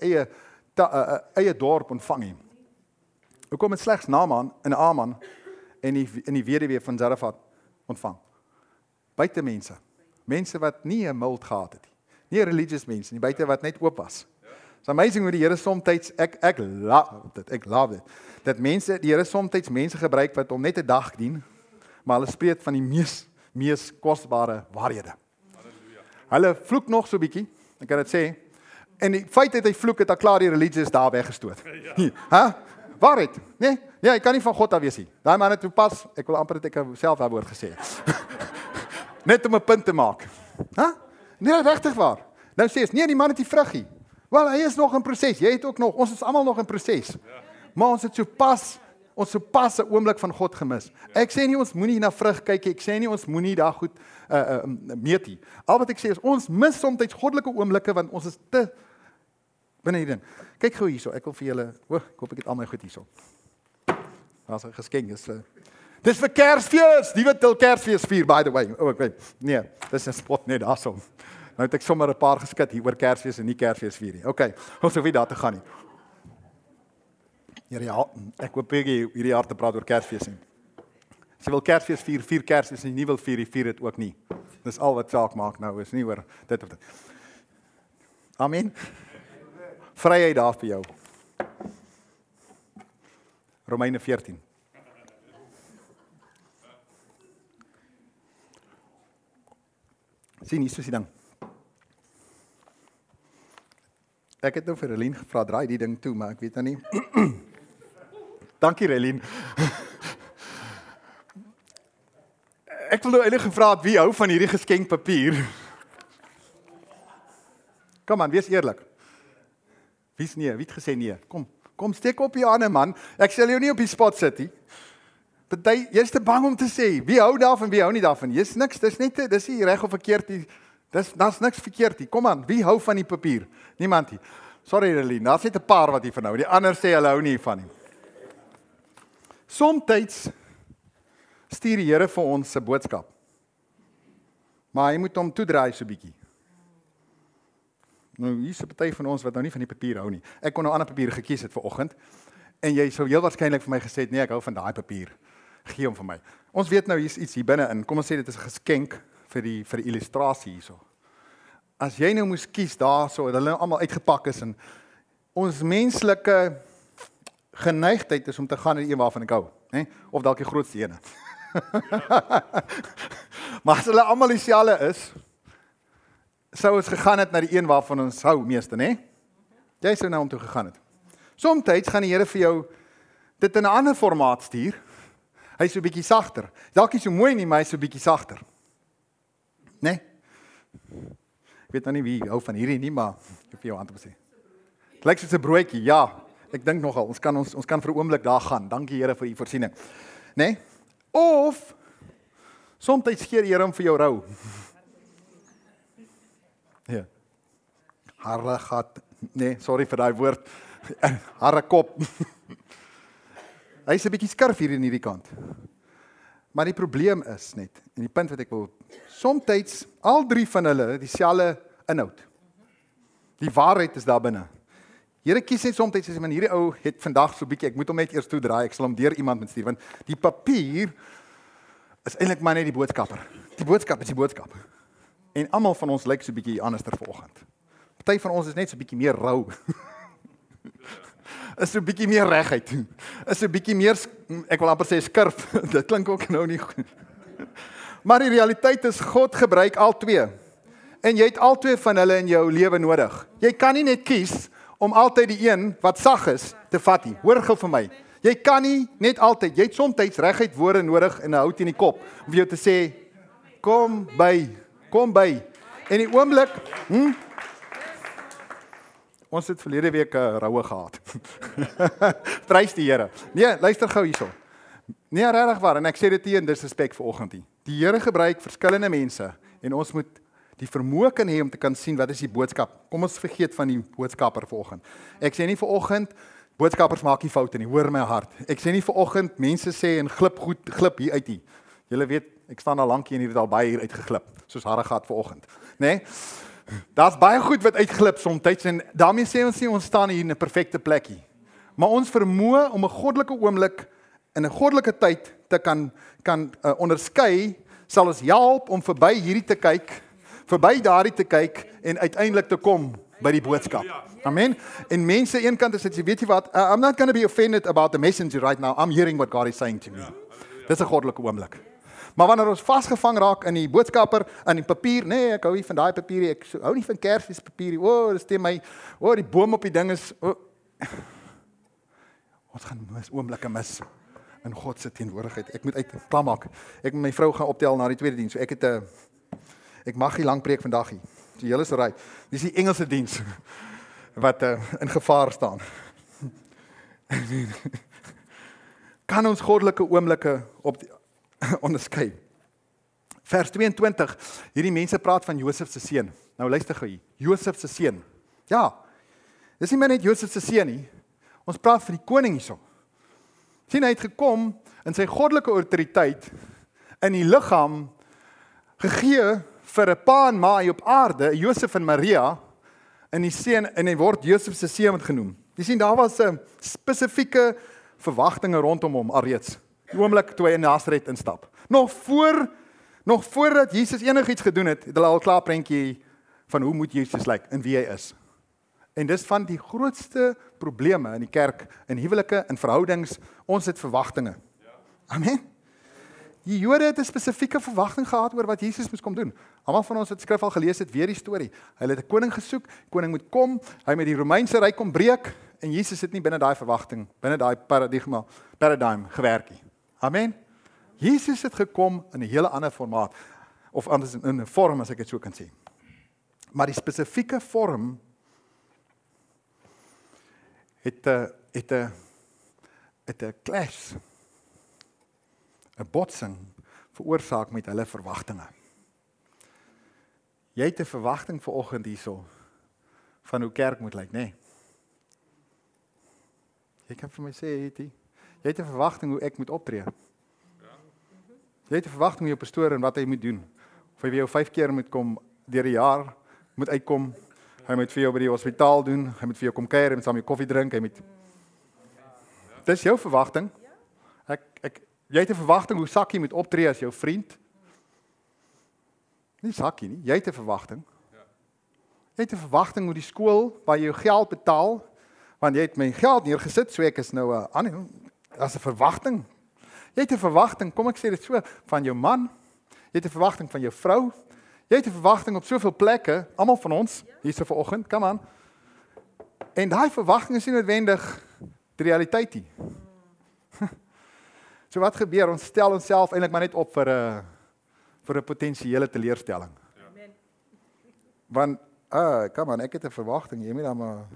eie dorp ontvang nie. Hoekom het slegs Naaman en Aman en die weduwee van Zarefat ontvang? Buite mense wat nie 'n mild gehad het nie 'n religious mense nie, buite wat net oop was. It's amazing hoe die Here soms, ek love dit, dat die Here soms mense gebruik wat hom net 'n dag dien, maar hulle spreek van die mees kosbare waarhede. Hulle vloek nog so bietjie, ek kan dit sê, en die feit dat hy vloek het al klaar die religies daar weggestoot. Ja. Waarheid, nee? Ja, jy kan nie van God af wees nie. Daai man het toepas, ek wil amper dat ek self daai woord gesê het. Net om 'n punt te maak. Nee, regtig waar. Nou sê jy, nee, die man het nie vrug nie. Wel, hy is nog in proses, jy het ook nog, ons is almal nog in proses. Ja. Maar ons het so pas 'n oomblik van God gemis. Ja. Ek sê nie ons moenie na vrug kyk nie, ek sê nie ons moenie daar goed meet nie. Al wat ek sê is, ons mis soms goddelike oomblikke, want ons is te binne hierin. Kyk gou hierso, ek wil vir julle, ek hoop ek het al my goed hierso. Daar's 'n geskenk, dis vir Kersfees, die wat til Kersfees vier, by the way. Ek weet, nee, dis 'n spot net daarso. Nou het ek sommer 'n paar geskit hier oor Kersfees en nie Kersfees vier nie. Okay, ons hoef nie daar te gaan nie. Ja, ek hoop hierdie jaar te praat oor Kersfees nie. As jy wil Kersfees vier Kersfees en jy nie wil vier dit ook nie. Dis al wat saak maak nou, is nie oor dit of dit. Amen. Vryheid daar vir jou. Romeine 14. Sien, hier is die ding. Ek het nou vir Relien gevra, draai die ding toe, maar ek weet nou nie. Dankie Relien. Ek wil nou eintlik gevra het, wie hou van hierdie geskenkpapier? Kom aan, wees eerlik. Wie's nee? Wie het gesê nee? Kom steek op jou hande man. Ek sal jou nie op die spot sit nie. Jy's te bang om te sê, wie hou daarvan, wie hou nie daarvan. Jy's niks, dis nie reg of verkeerd nie. Daar's niks verkeerd nie. Kom aan, wie hou van die papier? Niemand nie. Sorry Relien, daar's net 'n paar wat hier van hou. Die ander sê hulle hou nie van nie. Somtyds stuur die Here vir ons 'n boodskap. Maar hy moet hom toedraai so bietjie. Nou, hier is 'n party van ons wat nou nie van die papier hou nie. Ek kon nou ander papier gekies het vanoggend. En jy sou heel waarskynlik vir my gesê het, nee, ek hou van daai papier. Gee hom vir my. Ons weet nou hier's iets hier binne in. Kom ons sê dit is 'n geskenk vir die illustrasie hierso. As jy nou moes kies daarso, dat hulle almal uitgepak is en ons menslike geneigtheid is om te gaan na die een waarvan ek hou, né? Of dalk die grootste ene. Maar as hulle almal dieselfde is, sou ons gegaan het na die een waarvan ons hou meeste, né? Jy sou nou om toe gegaan het. Somstyds gaan die Here vir jou dit in 'n ander formaat stuur. Hy's so 'n bietjie sagter. Dalk nie so mooi nie, maar hy's so 'n bietjie sagter. Né? Ek weet nou nie wie hou van hierdie nie, maar ek het vir jou antwoord sê. Lyk soos 'n broodjie, ja. Ek dink nogal, ons kan vir 'n oomblik daar gaan. Dankie Here vir u voorsiening. Né? Of somstyds gee die Here hom vir jou rou. Ja. Harre gat. Nee, sorry vir daai woord. Harre kop. Hy's 'n bietjie skurf hier in hierdie kant. Maar die probleem is net, en die punt wat ek wil, somstyds al drie van hulle dieselfde inhoud. Die waarheid is daar binne. Here kies net somstyds as hierdie ou het vandag so bietjie, ek moet hom net eers toedraai, ek sal hom deur iemand moet stuur, want die papier is eintlik maar net die boodskapper. Die boodskap is die boodskap. En almal van ons lyk so bietjie anderster vanoggend. Party van ons is net so bietjie meer rou. Is so bietjie meer reguit. Is so bietjie meer, ek wil amper sê skurf. Dit klink ook nou nie goed. Maar die realiteit is God gebruik al twee. En jy het al twee van hulle in jou lewe nodig. Jy kan nie net kies om altyd die een wat sag is te vat nie. Hoor gou vir my. Jy kan nie net altyd, jy het soms reguit woorde nodig en 'n hout in die kop om vir jou te sê kom by. En die oomblik, ons het verlede week 'n roue gehad. Prys die Here. Nee, luister gou hierso. Nee, regtig waar en ek sê dit nie in disrespek vanoggend nie. Die Here gebruik verskillende mense en ons moet die vermoë kan hê om te kan sien wat is die boodskap. Kom ons vergeet van die boodskapper vanoggend. Ek sê nie vanoggend boodskappers maak nie foute nie, hoor my hart. Ek sê nie vanoggend mense sê en glip hier uit nie. Julle weet, ek staan al lank hier en hier het al baie hier uitgeglip, soos Harre gehad vanoggend, né? Nee? Daar's baie goed wat uitglip soms en daarmee sê ons nie ons staan hier in 'n perfekte plekkie. Maar ons vermoë om 'n goddelike oomblik in 'n goddelike tyd te kan onderskei, sal ons help om verby hierdie te kyk, verby daardie te kyk en uiteindelik te kom by die boodskap. Amen. En mense eenkant is dit, weet jy wat, I'm not going to be offended about the messenger right now. I'm hearing what God is saying to me. Dis 'n goddelike oomblik. Maar wanneer ons vasgevang raak in die boodskapper, in die papier, nee, ek hou nie van daai papier, ek hou nie van Kersfeespapier. Dis teen my, die boom op die ding is ons gaan oomblikke mis in God se teenwoordigheid. Ek moet klaarmaak. Ek met my vrou gaan optel na die tweede diens. So ek mag nie lank preek vandag nie. Die hele is reg. Dis die Engelse diens wat in gevaar staan. Kan ons goddelike oomblikke onderskei. Vers 22, hierdie mense praat van Josef se seun. Nou luister gou hier, Josef se seun. Ja, dis nie meer net Josef se seun nie. Ons praat van die koning hierso. Sien, hy het gekom in sy goddelike autoriteit in die liggaam gegee vir 'n pa en ma op aarde, Josef en Maria, in die seun en hy word Josef se seun genoem. Jy sien, daar was 'n spesifieke verwagtinge rondom hom alreeds. Die oomblik toe hy in Nasaret instap. Nog voordat Jesus enigiets gedoen het hulle al klaar prentjie van hoe moet Jesus lyk en wie hy is. En dis van die grootste probleme in die kerk, in huwelike, in verhoudings, ons het verwagtinge. Amen. Die Jode het 'n spesifieke verwagting gehad oor wat Jesus moes kom doen. Almal van ons wat skrif al gelees het, weer die storie. Hulle het 'n koning gesoek, koning moet kom, hy met die Romeinse ryk kom breek en Jesus het nie binne daai verwagting, binne daai paradigm gewerk nie. Amen. Jesus het gekom in 'n hele ander formaat of anders in 'n vorm as ek dit so kan sê. Maar die spesifieke vorm het 'n clash, 'n botsing veroorsaak met hulle verwagtinge. Jy het 'n verwagting vanoggend hierso van hoe kerk moet lyk, nê? Nee. Jy kan vir my sê, jy het 'n verwagting hoe ek moet optree. Jy het 'n verwagting jou pastoor en wat hy moet doen. Of hy vir jou 5 keer moet kom deur die jaar moet uitkom Hy moet vir jou by die hospitaal doen, hy moet vir jou kom kuier, hy moet saam jou koffie drink, hy moet... Dis jou verwagting. Jy het 'n verwagting hoe Sakkie moet optree as jou vriend. Nie Sakkie nie, jy het 'n verwagting. Jy het 'n verwagting hoe die skool waar jy jou geld betaal, want jy het my geld neergesit, so ek is nou as 'n verwagting. Jy het 'n verwagting, kom ek sê dit so, van jou man, jy het 'n verwagting van jou vrou, jy het 'n verwagting op soveel plekke, almal van ons, hierso vanoggend, come on. En daai verwagting is nie noodwendig die realiteit nie. So wat gebeur? Ons stel onsself eintlik maar net op vir 'n potensiële teleurstelling. Ja. Want, come on, ek het 'n verwagting, jy moet dan maar...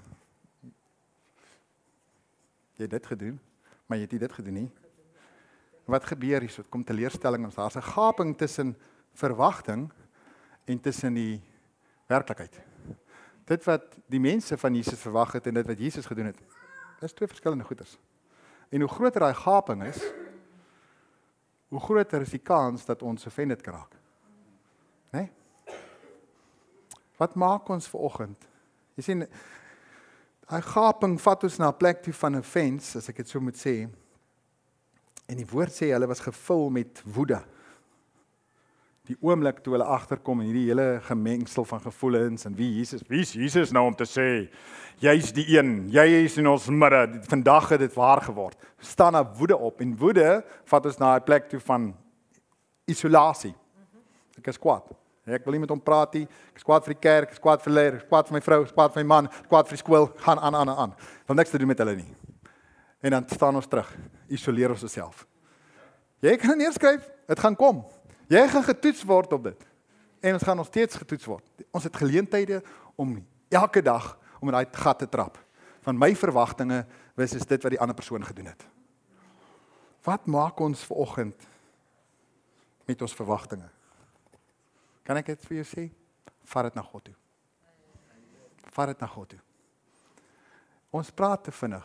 Jy het dit gedoen, maar jy het nie dit gedoen nie. Wat gebeur hier? So, kom teleurstelling ons. Daar's 'n gaping tussen verwagting en tussen die werklikheid. Dit wat die mense van Jesus verwag het en dit wat Jesus gedoen het, is twee verskillende goeders. En hoe groter daai gaping is, hoe groter is die kans dat ons offended kan raak. Nee? Wat maak ons vanoggend? Jy sien, daai gaping vat ons na 'n plek toe van offense, as ek dit so moet sê. En die woord sê hulle was gevul met woede. Die oomblik toe hulle agterkom en hierdie hele gemengsel van gevoelens en wie is Jesus nou om te sê, jy's die een, jy is in ons midde, vandag het dit waar geword. Staan daar woede op en woede vat ons na 'n plek toe van isolasie. Ek is kwaad. Ek wil nie met hom praat nie, ek is kwaad vir die kerk, ek is kwaad vir leer, ek is kwaad vir my vrou, ek is kwaad vir my man, ek is kwaad vir die skool, gaan aan. Want niks te doen met hulle nie. En dan staan ons terug, isoleer ons osself. Jy kan neerskryf, dit gaan kom. Jy gaan getoets word op dit. En ons gaan nog steeds getoets word. Ons het geleenthede om elke dag om in daai gat te trap. Van my verwagtinge versus dit wat die ander persoon gedoen het. Wat maak ons vanoggend met ons verwagtinge? Kan ek dit vir jou sê? Vat dit na God toe. Vat dit na God toe. Ons praat te vinnig.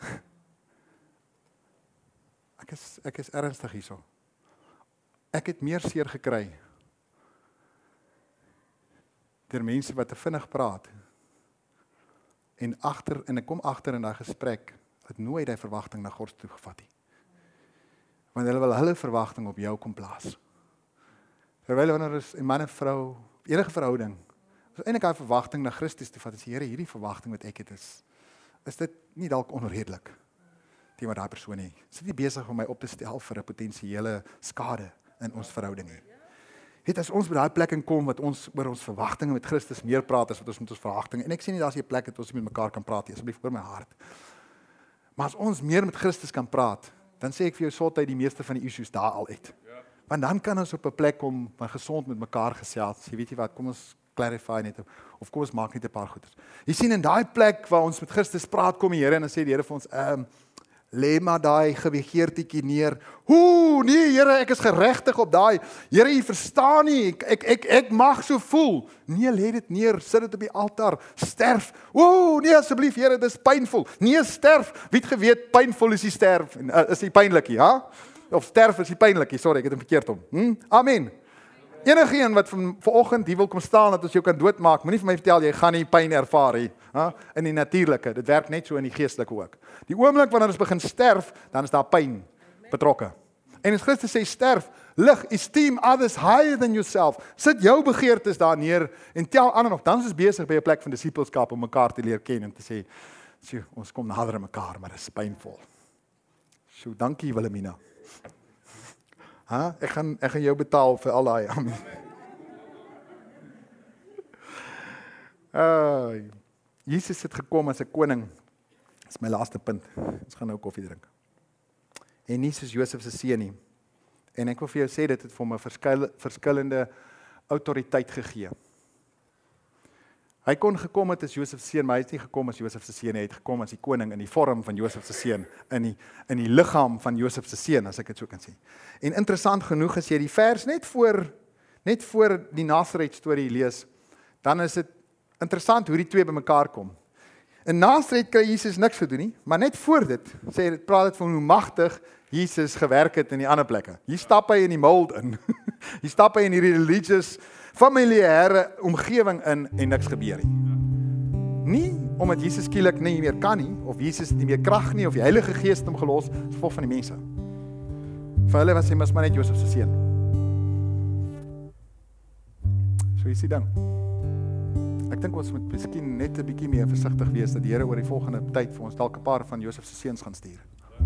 Ek is ernstig hierso. Ek het meer seer gekry deur mense wat te vinnig praat. En ek kom agter in daai gesprek het nooit die verwagting na God toe gevat nie. Want hulle wil hulle verwagting op jou kom plaas. Terwyl wanneer is 'n man en vrou, enige verhouding, is eintlik daai verwagting na Christus toe vat. As Here, hierdie verwagting wat ek het is dit nie dalk onredelik teenoor daai persoon nie. Is dit nie besig om my op te stel vir 'n potensiële skade in ons verhouding nie. Het as ons by daai plek kom wat ons oor ons verwagtinge met Christus meer praat as wat ons met ons verwagtinge. En ek sê nie daar's 'n plek dat ons met mekaar kan praat nie, asseblief hoor my hart. Maar as ons meer met Christus kan praat, dan sê ek vir jou sotheid die meeste van die issues daar al uit. Ja. Want dan kan ons op 'n plek kom van gesond met mekaar gesels. Jy weet jy wat, kom ons clarify net of kom ons maak net 'n paar goeders. Jy sien in daai plek waar ons met Christus praat, kom die Here en dan sê die Here vir ons, lê maar daai gewegeertjie neer. Nee Here, ek is geregtig op daai. Here, U verstaan nie. Ek mag so voel. Nee, lê dit neer, sit dit op die altaar. Sterf. Nee asseblief Here, dis pynvol. Nee, sterf. Wie het geweet pynvol is die sterf? Is die pynlikie, ha? Of sterf is die pynlikie. Sorry, ek het hom verkeerd om. Amen. Enige een wat vanoggend hier wil kom staan dat ons jou kan doodmaak, moenie vir my vertel jy gaan nie pyn ervaar nie, in die natuurlike. Dit werk net so in die geestelike ook. Die oomblik wanneer ons begin sterf, dan is daar pyn betrokke. En as Christus sê sterf, lig, esteem others higher than yourself. Sit jou begeertes daar neer en tel ander nog. Dan is ons besig by 'n plek van disippelskap om mekaar te leer ken en te sê, ons kom nader aan mekaar, maar dit is pynvol. So, dankie Wilhelmina. Ek gaan jou betaal vir al daai. Jesus het gekom as 'n koning. Dit is my laaste punt. Ons gaan nou koffie drink. En nie soos Josef se seun nie. En ek wil vir jou sê dit het vir hom 'n verskillende autoriteit gegee. Hy kon gekom het as Josef se seun, maar hy het nie gekom as Josef se seun, hy het gekom as die koning in die vorm van Josef se seun, in die liggaam van Josef se seun, as ek dit so kan sê. En interessant genoeg as jy die vers net voor die Nasaret storie lees, dan is dit interessant hoe die twee bymekaar kom. In Nasaret kry Jesus niks gedoen nie, maar net voor dit praat dit van hoe magtig Jesus gewerk het in die ander plekke. Hier stap hy in die mold in. Hier stap hy in hierdie religious, familiêre omgewing in en niks gebeur nie. Nie omdat Jesus skielik nie meer kan nie, of Jesus nie meer krag nie, of die Heilige Gees het hom gelos, as gevolg van die mense. Vir hulle was hy mos maar net Josef se seun. So is die ding. Ek dink ons moet miskien net 'n bietjie meer versigtig wees, dat die Here oor die volgende tyd vir ons dalk 'n paar van Josef se seuns gaan stuur.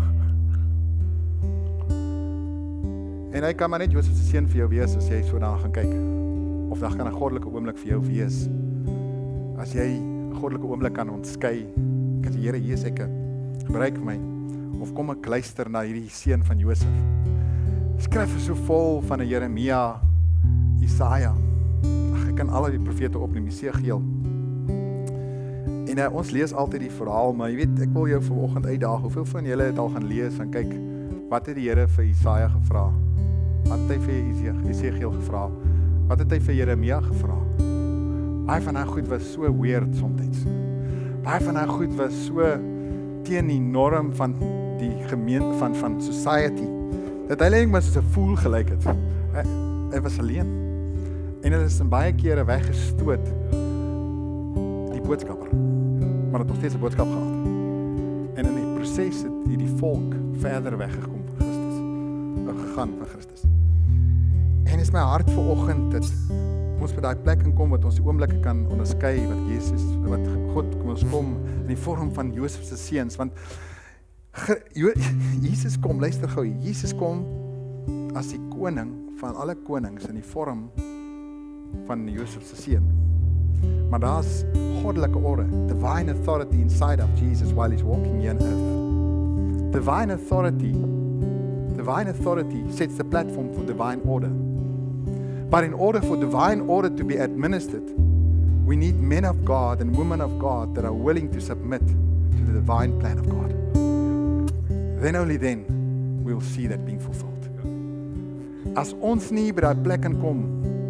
En hy kan maar net Josef se seun vir jou wees, as jy so daarna gaan kyk. Of dat kan 'n goddelike oomblik vir jou wees. As jy 'n goddelike oomblik kan ontskei, kan die Here, hier is ek, gebruik my, of kom ek luister na hierdie seun van Josef. Skryf is so vol van 'n Jeremia, Jesaja, ek kan al die profete opneem, Esegiel. En ons lees altyd die verhaal, maar jy weet, ek wil jou vanoggend uitdaag, hoeveel van julle het al gaan lees en kyk, wat het die Here vir Jesaja gevra? Wat het hy vir Esegiel gevra? Wat het hy vir Jeremia gevra? Baie van hy goed was so weird soms. Baie van hy goed was so teen die norm van die gemeente, van society, dat hy eintlik maar soos 'n fool gelyk het. Hy was alleen. En hulle is in baie kere weggestoot, die boodskapper. Maar het nog steeds 'n boodskap gehad. En in die proses het hierdie volk verder weggekom van Christus. Gegaan van Christus. En is my hart vanoggend dat ons by daai plek kan kom, wat ons die oomblikke kan onderskei, wat God kom in die vorm van Josef se seuns, want Jesus kom, luister gou, Jesus kom as die koning van alle konings in die vorm van Josef se seun. Maar daar's goddelike orde, divine authority inside of Jesus while he's walking here on earth. Divine authority sets the platform for divine order. But in order for divine order to be administered, we need men of God and women of God that are willing to submit to the divine plan of God. Then only then we'll see that being fulfilled. As ons nie by daai plek kan kom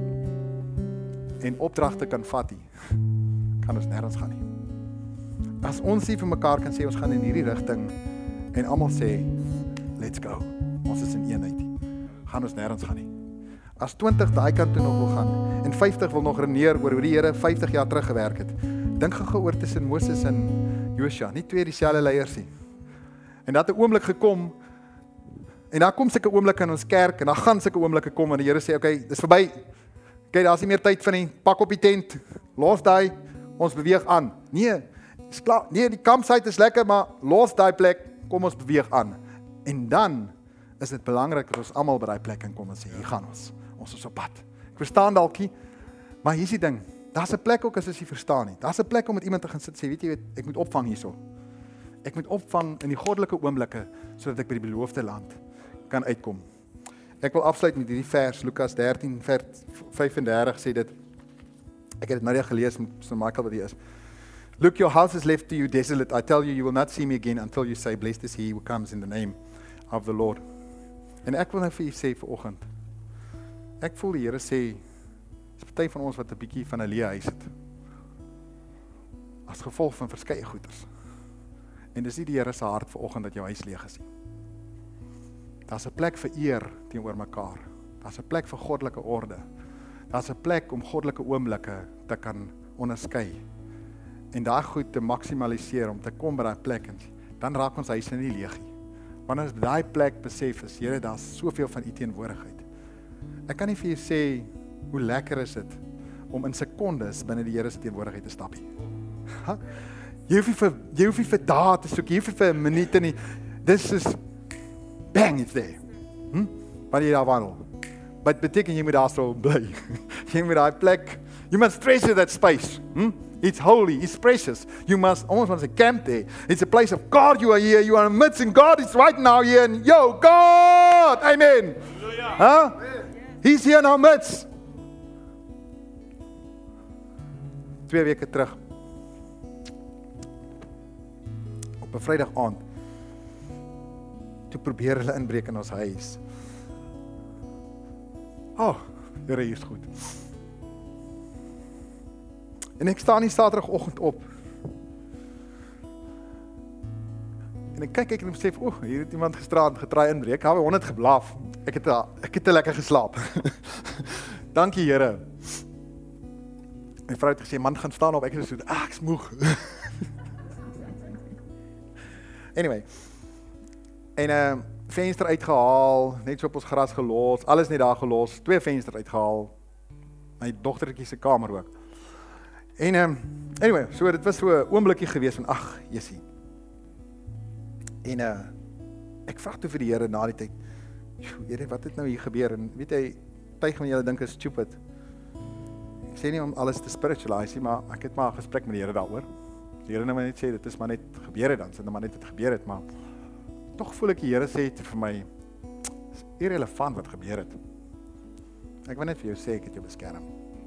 en opdragte kan vat nie, kan ons nêrens gaan nie. As ons nie vir mekaar kan sê ons gaan in hierdie rigting en almal sê let's go, ons is in eenheid nie, gaan ons nêrens gaan nie. As 20 daai kant toe nog wil gaan en 50 wil nog reneer oor hoe die Here 50 jaar terug gewerk het, dink gou oor tussen Moses en Josua, nie twee dieselfde leiers nie. En dat 'n oomblik gekom, en daar kom sulke oomblikke in ons kerk, en daar gaan sulke oomblikke kom, en die Here sê, okay, dis verby, okay, daar is nie meer tyd vir nie, pak op die tent, los daai, ons beweeg aan. Nee, is klaar, nee, die campsite is lekker, maar los daai plek, kom ons beweeg aan. En dan is dit belangrik dat ons almal by daai plek kan kom en sê, hier gaan ons is op pad. Ek verstaan dalkie, maar hier is die ding, daar's 'n plek ook as jy verstaan nie. Daar's 'n plek om met iemand te gaan sit sê, weet jy, ek moet opvang hierso. Ek moet opvang in die goddelike oomblikke, sodat ek by die beloofde land kan uitkom. Ek wil afsluit met hierdie vers, Lukas 13, vers 35 sê dit, ek het dit nou net gelees, so Michael wat hier is. Look, your house is left to you desolate. I tell you, you will not see me again until you say, blessed is he who comes in the name of the Lord. En ek wil nou vir u sê vanoggend, ek voel die Here sê, is party van ons wat 'n bietjie van 'n leë huis het, as gevolg van verskeie goeders. En dis nie die Here se hart vanoggend dat jou huis leeg is nie. Daar's 'n plek vir eer teenoor mekaar. Daar's 'n plek vir goddelike orde. Daar's 'n plek om goddelike oomblikke te kan onderskei. En daai goed te maksimaliseer om te kom by daai plek en dan raak ons huise nie leeg nie. Wanneer ons daai plek besef is, Here, daar's soveel van u teenwoordigheid. Ek kan nie vir jou sê hoe lekker is dit om in sekondes binne die Here se teenwoordigheid te stap nie. Jy hoef nie vir dae te soek, jy hoef nie vir 'n minuut nie. Dis is bang, it's there. Wat jy daar wandel. Wat beteken jy moet daar so bly? Jy moet daai plek, you must treasure that space. It's holy, it's precious. You must almost want to say camp there. It's a place of God, you are here, you are amidst, and God is right now here, and yo, God, amen. Huh? He's here in our midst. 2 weke terug, op 'n Vrydag aand, toe probeer hulle inbreek in ons huis. Here, hier is goed. En ek staan nie Saterdagoggend op. En ek kyk en besef, hier het iemand gisteraand getraai inbreek. Hy het 100 geblaaf. Ek het te lekker geslaap. Dankie, Here. My vrou het gesê, man, gaan staan op, ek is so, ek is moeg. Anyway, en venster uitgehaal, net so op ons gras gelos, alles net daar gelos, 2 venster uitgehaal, my dogtertjie se kamer ook. En anyway, so dit was so 'n oombliekie gewees van, ag, Jessie. En ek vra toe vir die Here na die tyd, Here, wat het nou hier gebeur? En weet jy, party van julle dink is stupid. Ek sê nie om alles te spiritualize nie, maar ek het maar 'n gesprek met die Here daaroor. Die Here nou maar net sê, dit is maar net gebeur het dan, sê nou maar net dit gebeur het, maar tog voel ek die Here sê vir my, is irrelevant wat gebeur het. Ek wil net vir jou sê, ek het jou beskerm.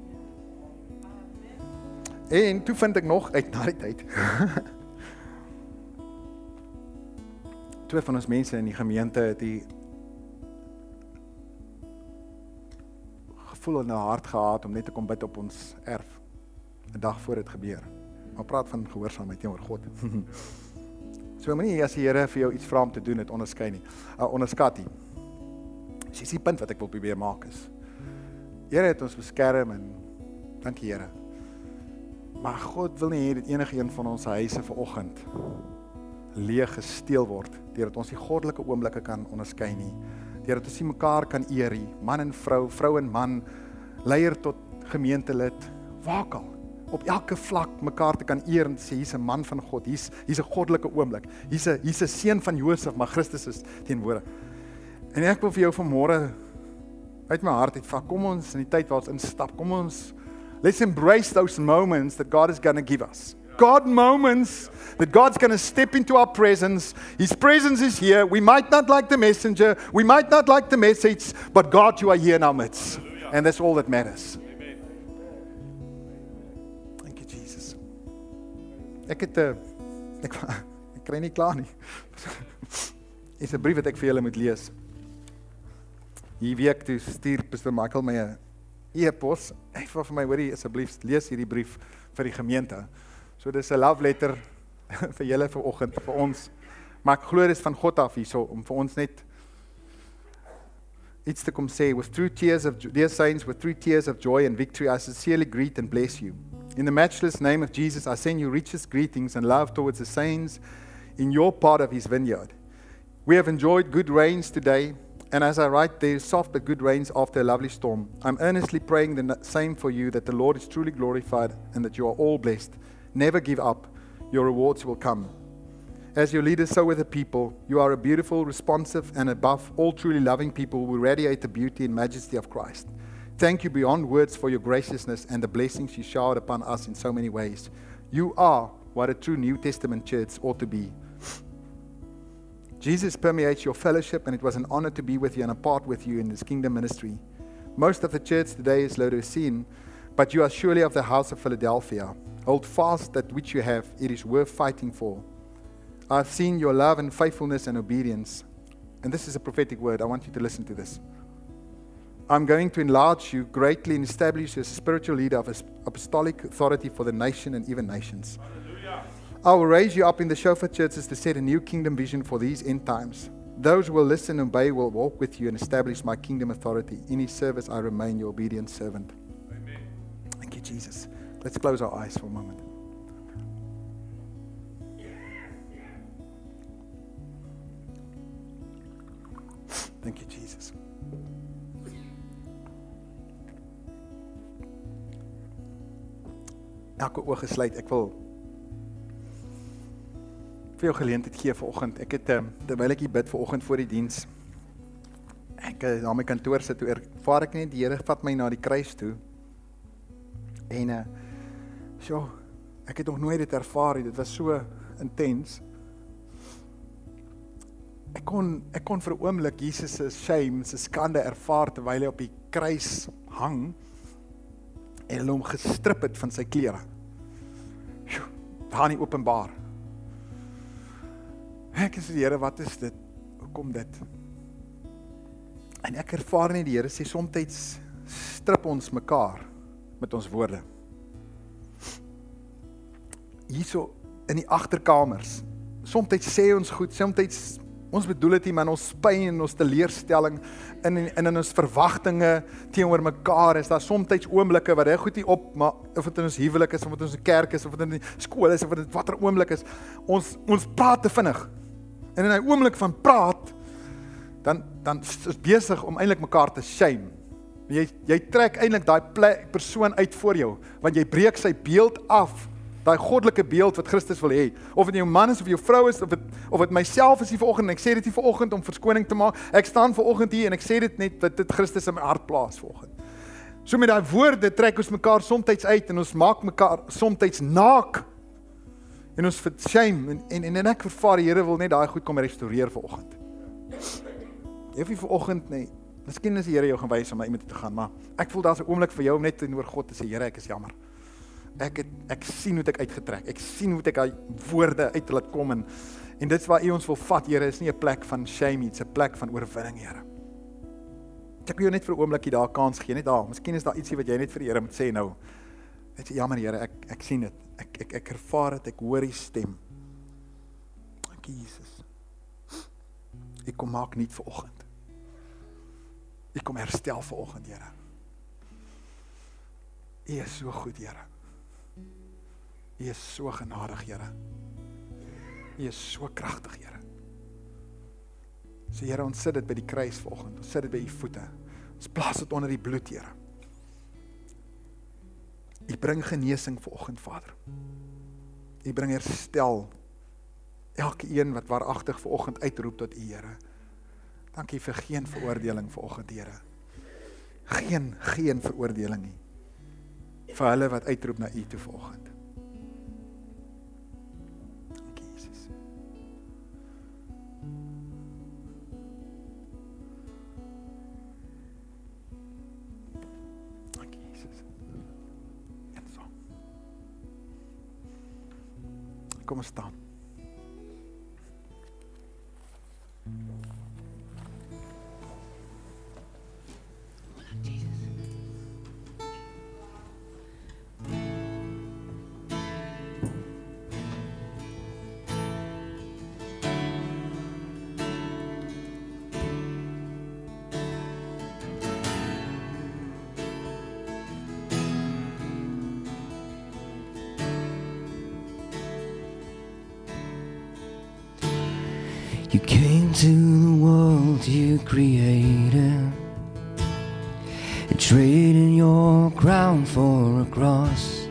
En toe vind ek nog uit na die tyd, 2 van ons mense in die gemeente het die gevoel in hulle hart gehad om net te kom bid op ons erf, 'n dag voor dit gebeur. Maar praat van gehoorsaamheid teenoor God. So moenie as die Here vir jou iets vra om te doen, dit onderskei nie. Onderskat nie. Dis die punt wat ek wil probeer maak is. Here het ons beskerm en dankie Here. Maar God wil nie hê dat enige een van ons huise vanoggend leeg gesteel word, deurdat ons die goddelike oomblikke kan onderskei nie. Deurdat ons nie mekaar kan eer nie, man en vrou, vrou en man, leier tot gemeentelid, waak al. Op elke vlak mekaar te kan eer en sê, hier's 'n man van God, hier's 'n goddelike oomblik, hier's 'n seun van Josef, maar Christus is teenwoordig. En ek wil vir jou vanmôre uit my hart uitvra, kom ons in die tyd waar ons instap, kom ons, let's embrace those moments that God is going to give us. God moments that God's going to step into our presence. His presence is here. We might not like the messenger, we might not like the message, but God, you are here in our midst. And that's all that matters. Ek kry nie klaar nie. Is 'n brief wat ek vir julle moet lees. Hier week toe stuur Pastor Michael my 'n e-pos. Hy vra vir my, hoorie, asseblief lees hierdie brief vir die gemeente. So dis 'n love letter vir julle vanoggend, vir ons. Maar ek glo dis van God af hierso om vir ons net iets te kom sê. With true tears of dear saints, with true tears of joy and victory, I sincerely greet and bless you. In the matchless name of Jesus, I send you richest greetings and love towards the saints in your part of his vineyard. We have enjoyed good rains today, and as I write, there is soft but good rains after a lovely storm. I'm earnestly praying the same for you, that the Lord is truly glorified and that you are all blessed. Never give up. Your rewards will come. As your leaders, so with the people. You are a beautiful, responsive, and above all truly loving people who radiate the beauty and majesty of Christ. Thank you beyond words for your graciousness and the blessings you showered upon us in so many ways. You are what a true New Testament church ought to be. Jesus permeates your fellowship, and it was an honor to be with you and a part with you in this kingdom ministry. Most of the church today is Laodicean, but you are surely of the house of Philadelphia. Hold fast that which you have, it is worth fighting for. I've seen your love and faithfulness and obedience. And this is a prophetic word. I want you to listen to this. I'm going to enlarge you greatly and establish you as a spiritual leader of apostolic authority for the nation and even nations. Hallelujah. I will raise you up in the Shofar churches to set a new kingdom vision for these end times. Those who will listen and obey will walk with you and establish my kingdom authority. In his service I remain your obedient servant. Amen. Thank you, Jesus. Let's close our eyes for a moment. Thank you, Jesus. Elke oog gesluit. Ek wil vir jou geleentheid gee vanoggend. Ek het terwyl ek hier bid vanoggend voor die diens, ek na my kantoor sit, toe ervaar ek net die Here vat my na die kruis toe. En ek het nog nooit dit ervaar nie. Dit was so intens. Ek kon vir 'n oomblik Jesus se shame, se skande ervaar terwyl hy op die kruis hang en hulle hom gestrip het van sy klere. Daar in openbaar. Ek sê, Here, wat is dit? Hoe kom dit? En ek ervaar nie, die Here sê, soms strip ons mekaar met ons woorde. Hierso in die agterkamers. Soms sê ons goed, soms Ons bedoel dit nie, maar in ons pyn en ons teleurstelling, in ons verwagtinge teenoor mekaar, is daar soms oomblikke wat goed nie op, maar of dit in ons huwelik is, of dit in ons kerk is, of dit in die skool is, of dit watter oomblik is, ons praat te vinnig. En in 'n oomblik van praat, dan is besig om eintlik mekaar te shame. Jy trek eintlik daai persoon uit voor jou, want jy breek sy beeld af, daai goddelike beeld wat Christus wil hê. Of dit jou man is, of jou vrou is, of dit myself is hier vanoggend, en ek sê dit hier vanoggend om verskoning te maak. Ek staan vanoggend hier en ek sê dit net dat dit Christus in my hart plaas vanoggend. So met daai woorde trek ons mekaar soms uit en ons maak mekaar soms naak. En ons shame en ek vervaar die Here wil net daai goed kom restoreer vanoggend. Jy hoef nie vanoggend nie. Miskien is die Here jou gaan wys om na iemand te gaan, maar ek voel daar's 'n oomblik vir jou om net teenoor God te sê, Here, ek is jammer. Ek sien hoe ek uitgetrek. Ek sien hoe ek daai woorde uit laat kom en dit is waar U ons wil vat, Here, is nie 'n plek van shame nie, dit is 'n plek van oorwinning, Here. Ek wil jou net vir 'n oombliekie daar kans gee, net daar. Miskien is daar ietsie wat jy net vir die Here moet sê nou. Net sê, jammer Here, ek sien dit. Ek ervaar dit, ek hoor U stem. Dankie Jesus. Ek kom maak nuut vanoggend. Ek kom herstel vanoggend, Here. U is so goed, Here. U is so genadig, Here. U is so kragtig, Here. So Here, ons sit dit by die kruis vanoggend. Ons sit dit by U voete. Ons plaas dit onder die bloed, Here. U bring genesing vanoggend, Vader. U bring herstel. Elke een wat waaragtig vanoggend uitroep tot U, Here. Dankie vir geen veroordeling vanoggend, Here. Geen veroordeling nie. Vir hulle wat uitroep na U toe vanoggend. Dankie Jesus. Dankie Jesus. En so. Kom ons staan. You came to the world you created, trading your crown for a cross.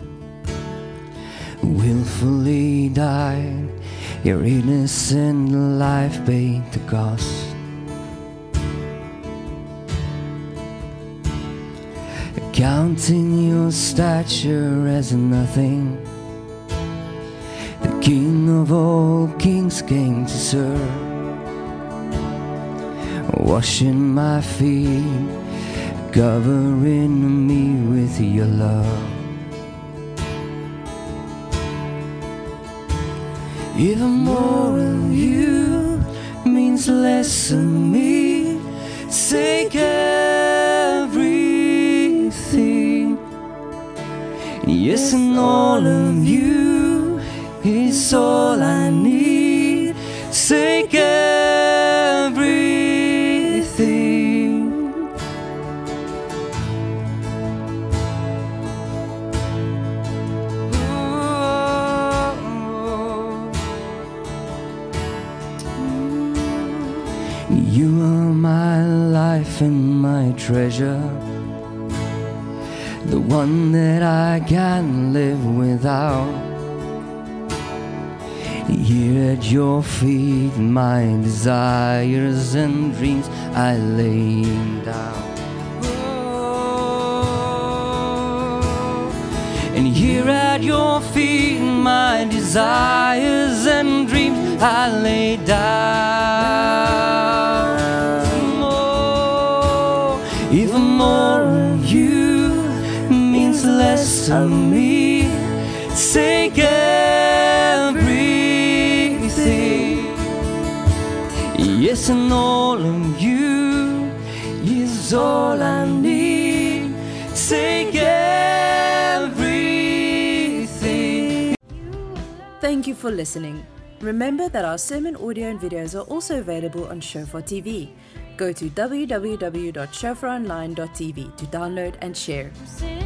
Willfully died, your innocent life paid the cost. Counting your stature as nothing, the King of all kings came to serve, washing my feet, covering me with your love. Even more of you means less of me. Take everything. Yes, and all of you is all I need. Take everything. You are my life and my treasure, the one that I can't live without. Here at your feet, my desires and dreams I lay down. And here at your feet, my desires and dreams I lay down. Even more of you means less of me. Take everything. Yes, and all of you is all I need. Take everything. Thank you for listening. Remember that our sermon audio and videos are also available on Shofar TV. Go to www.shofaronline.tv to download and share.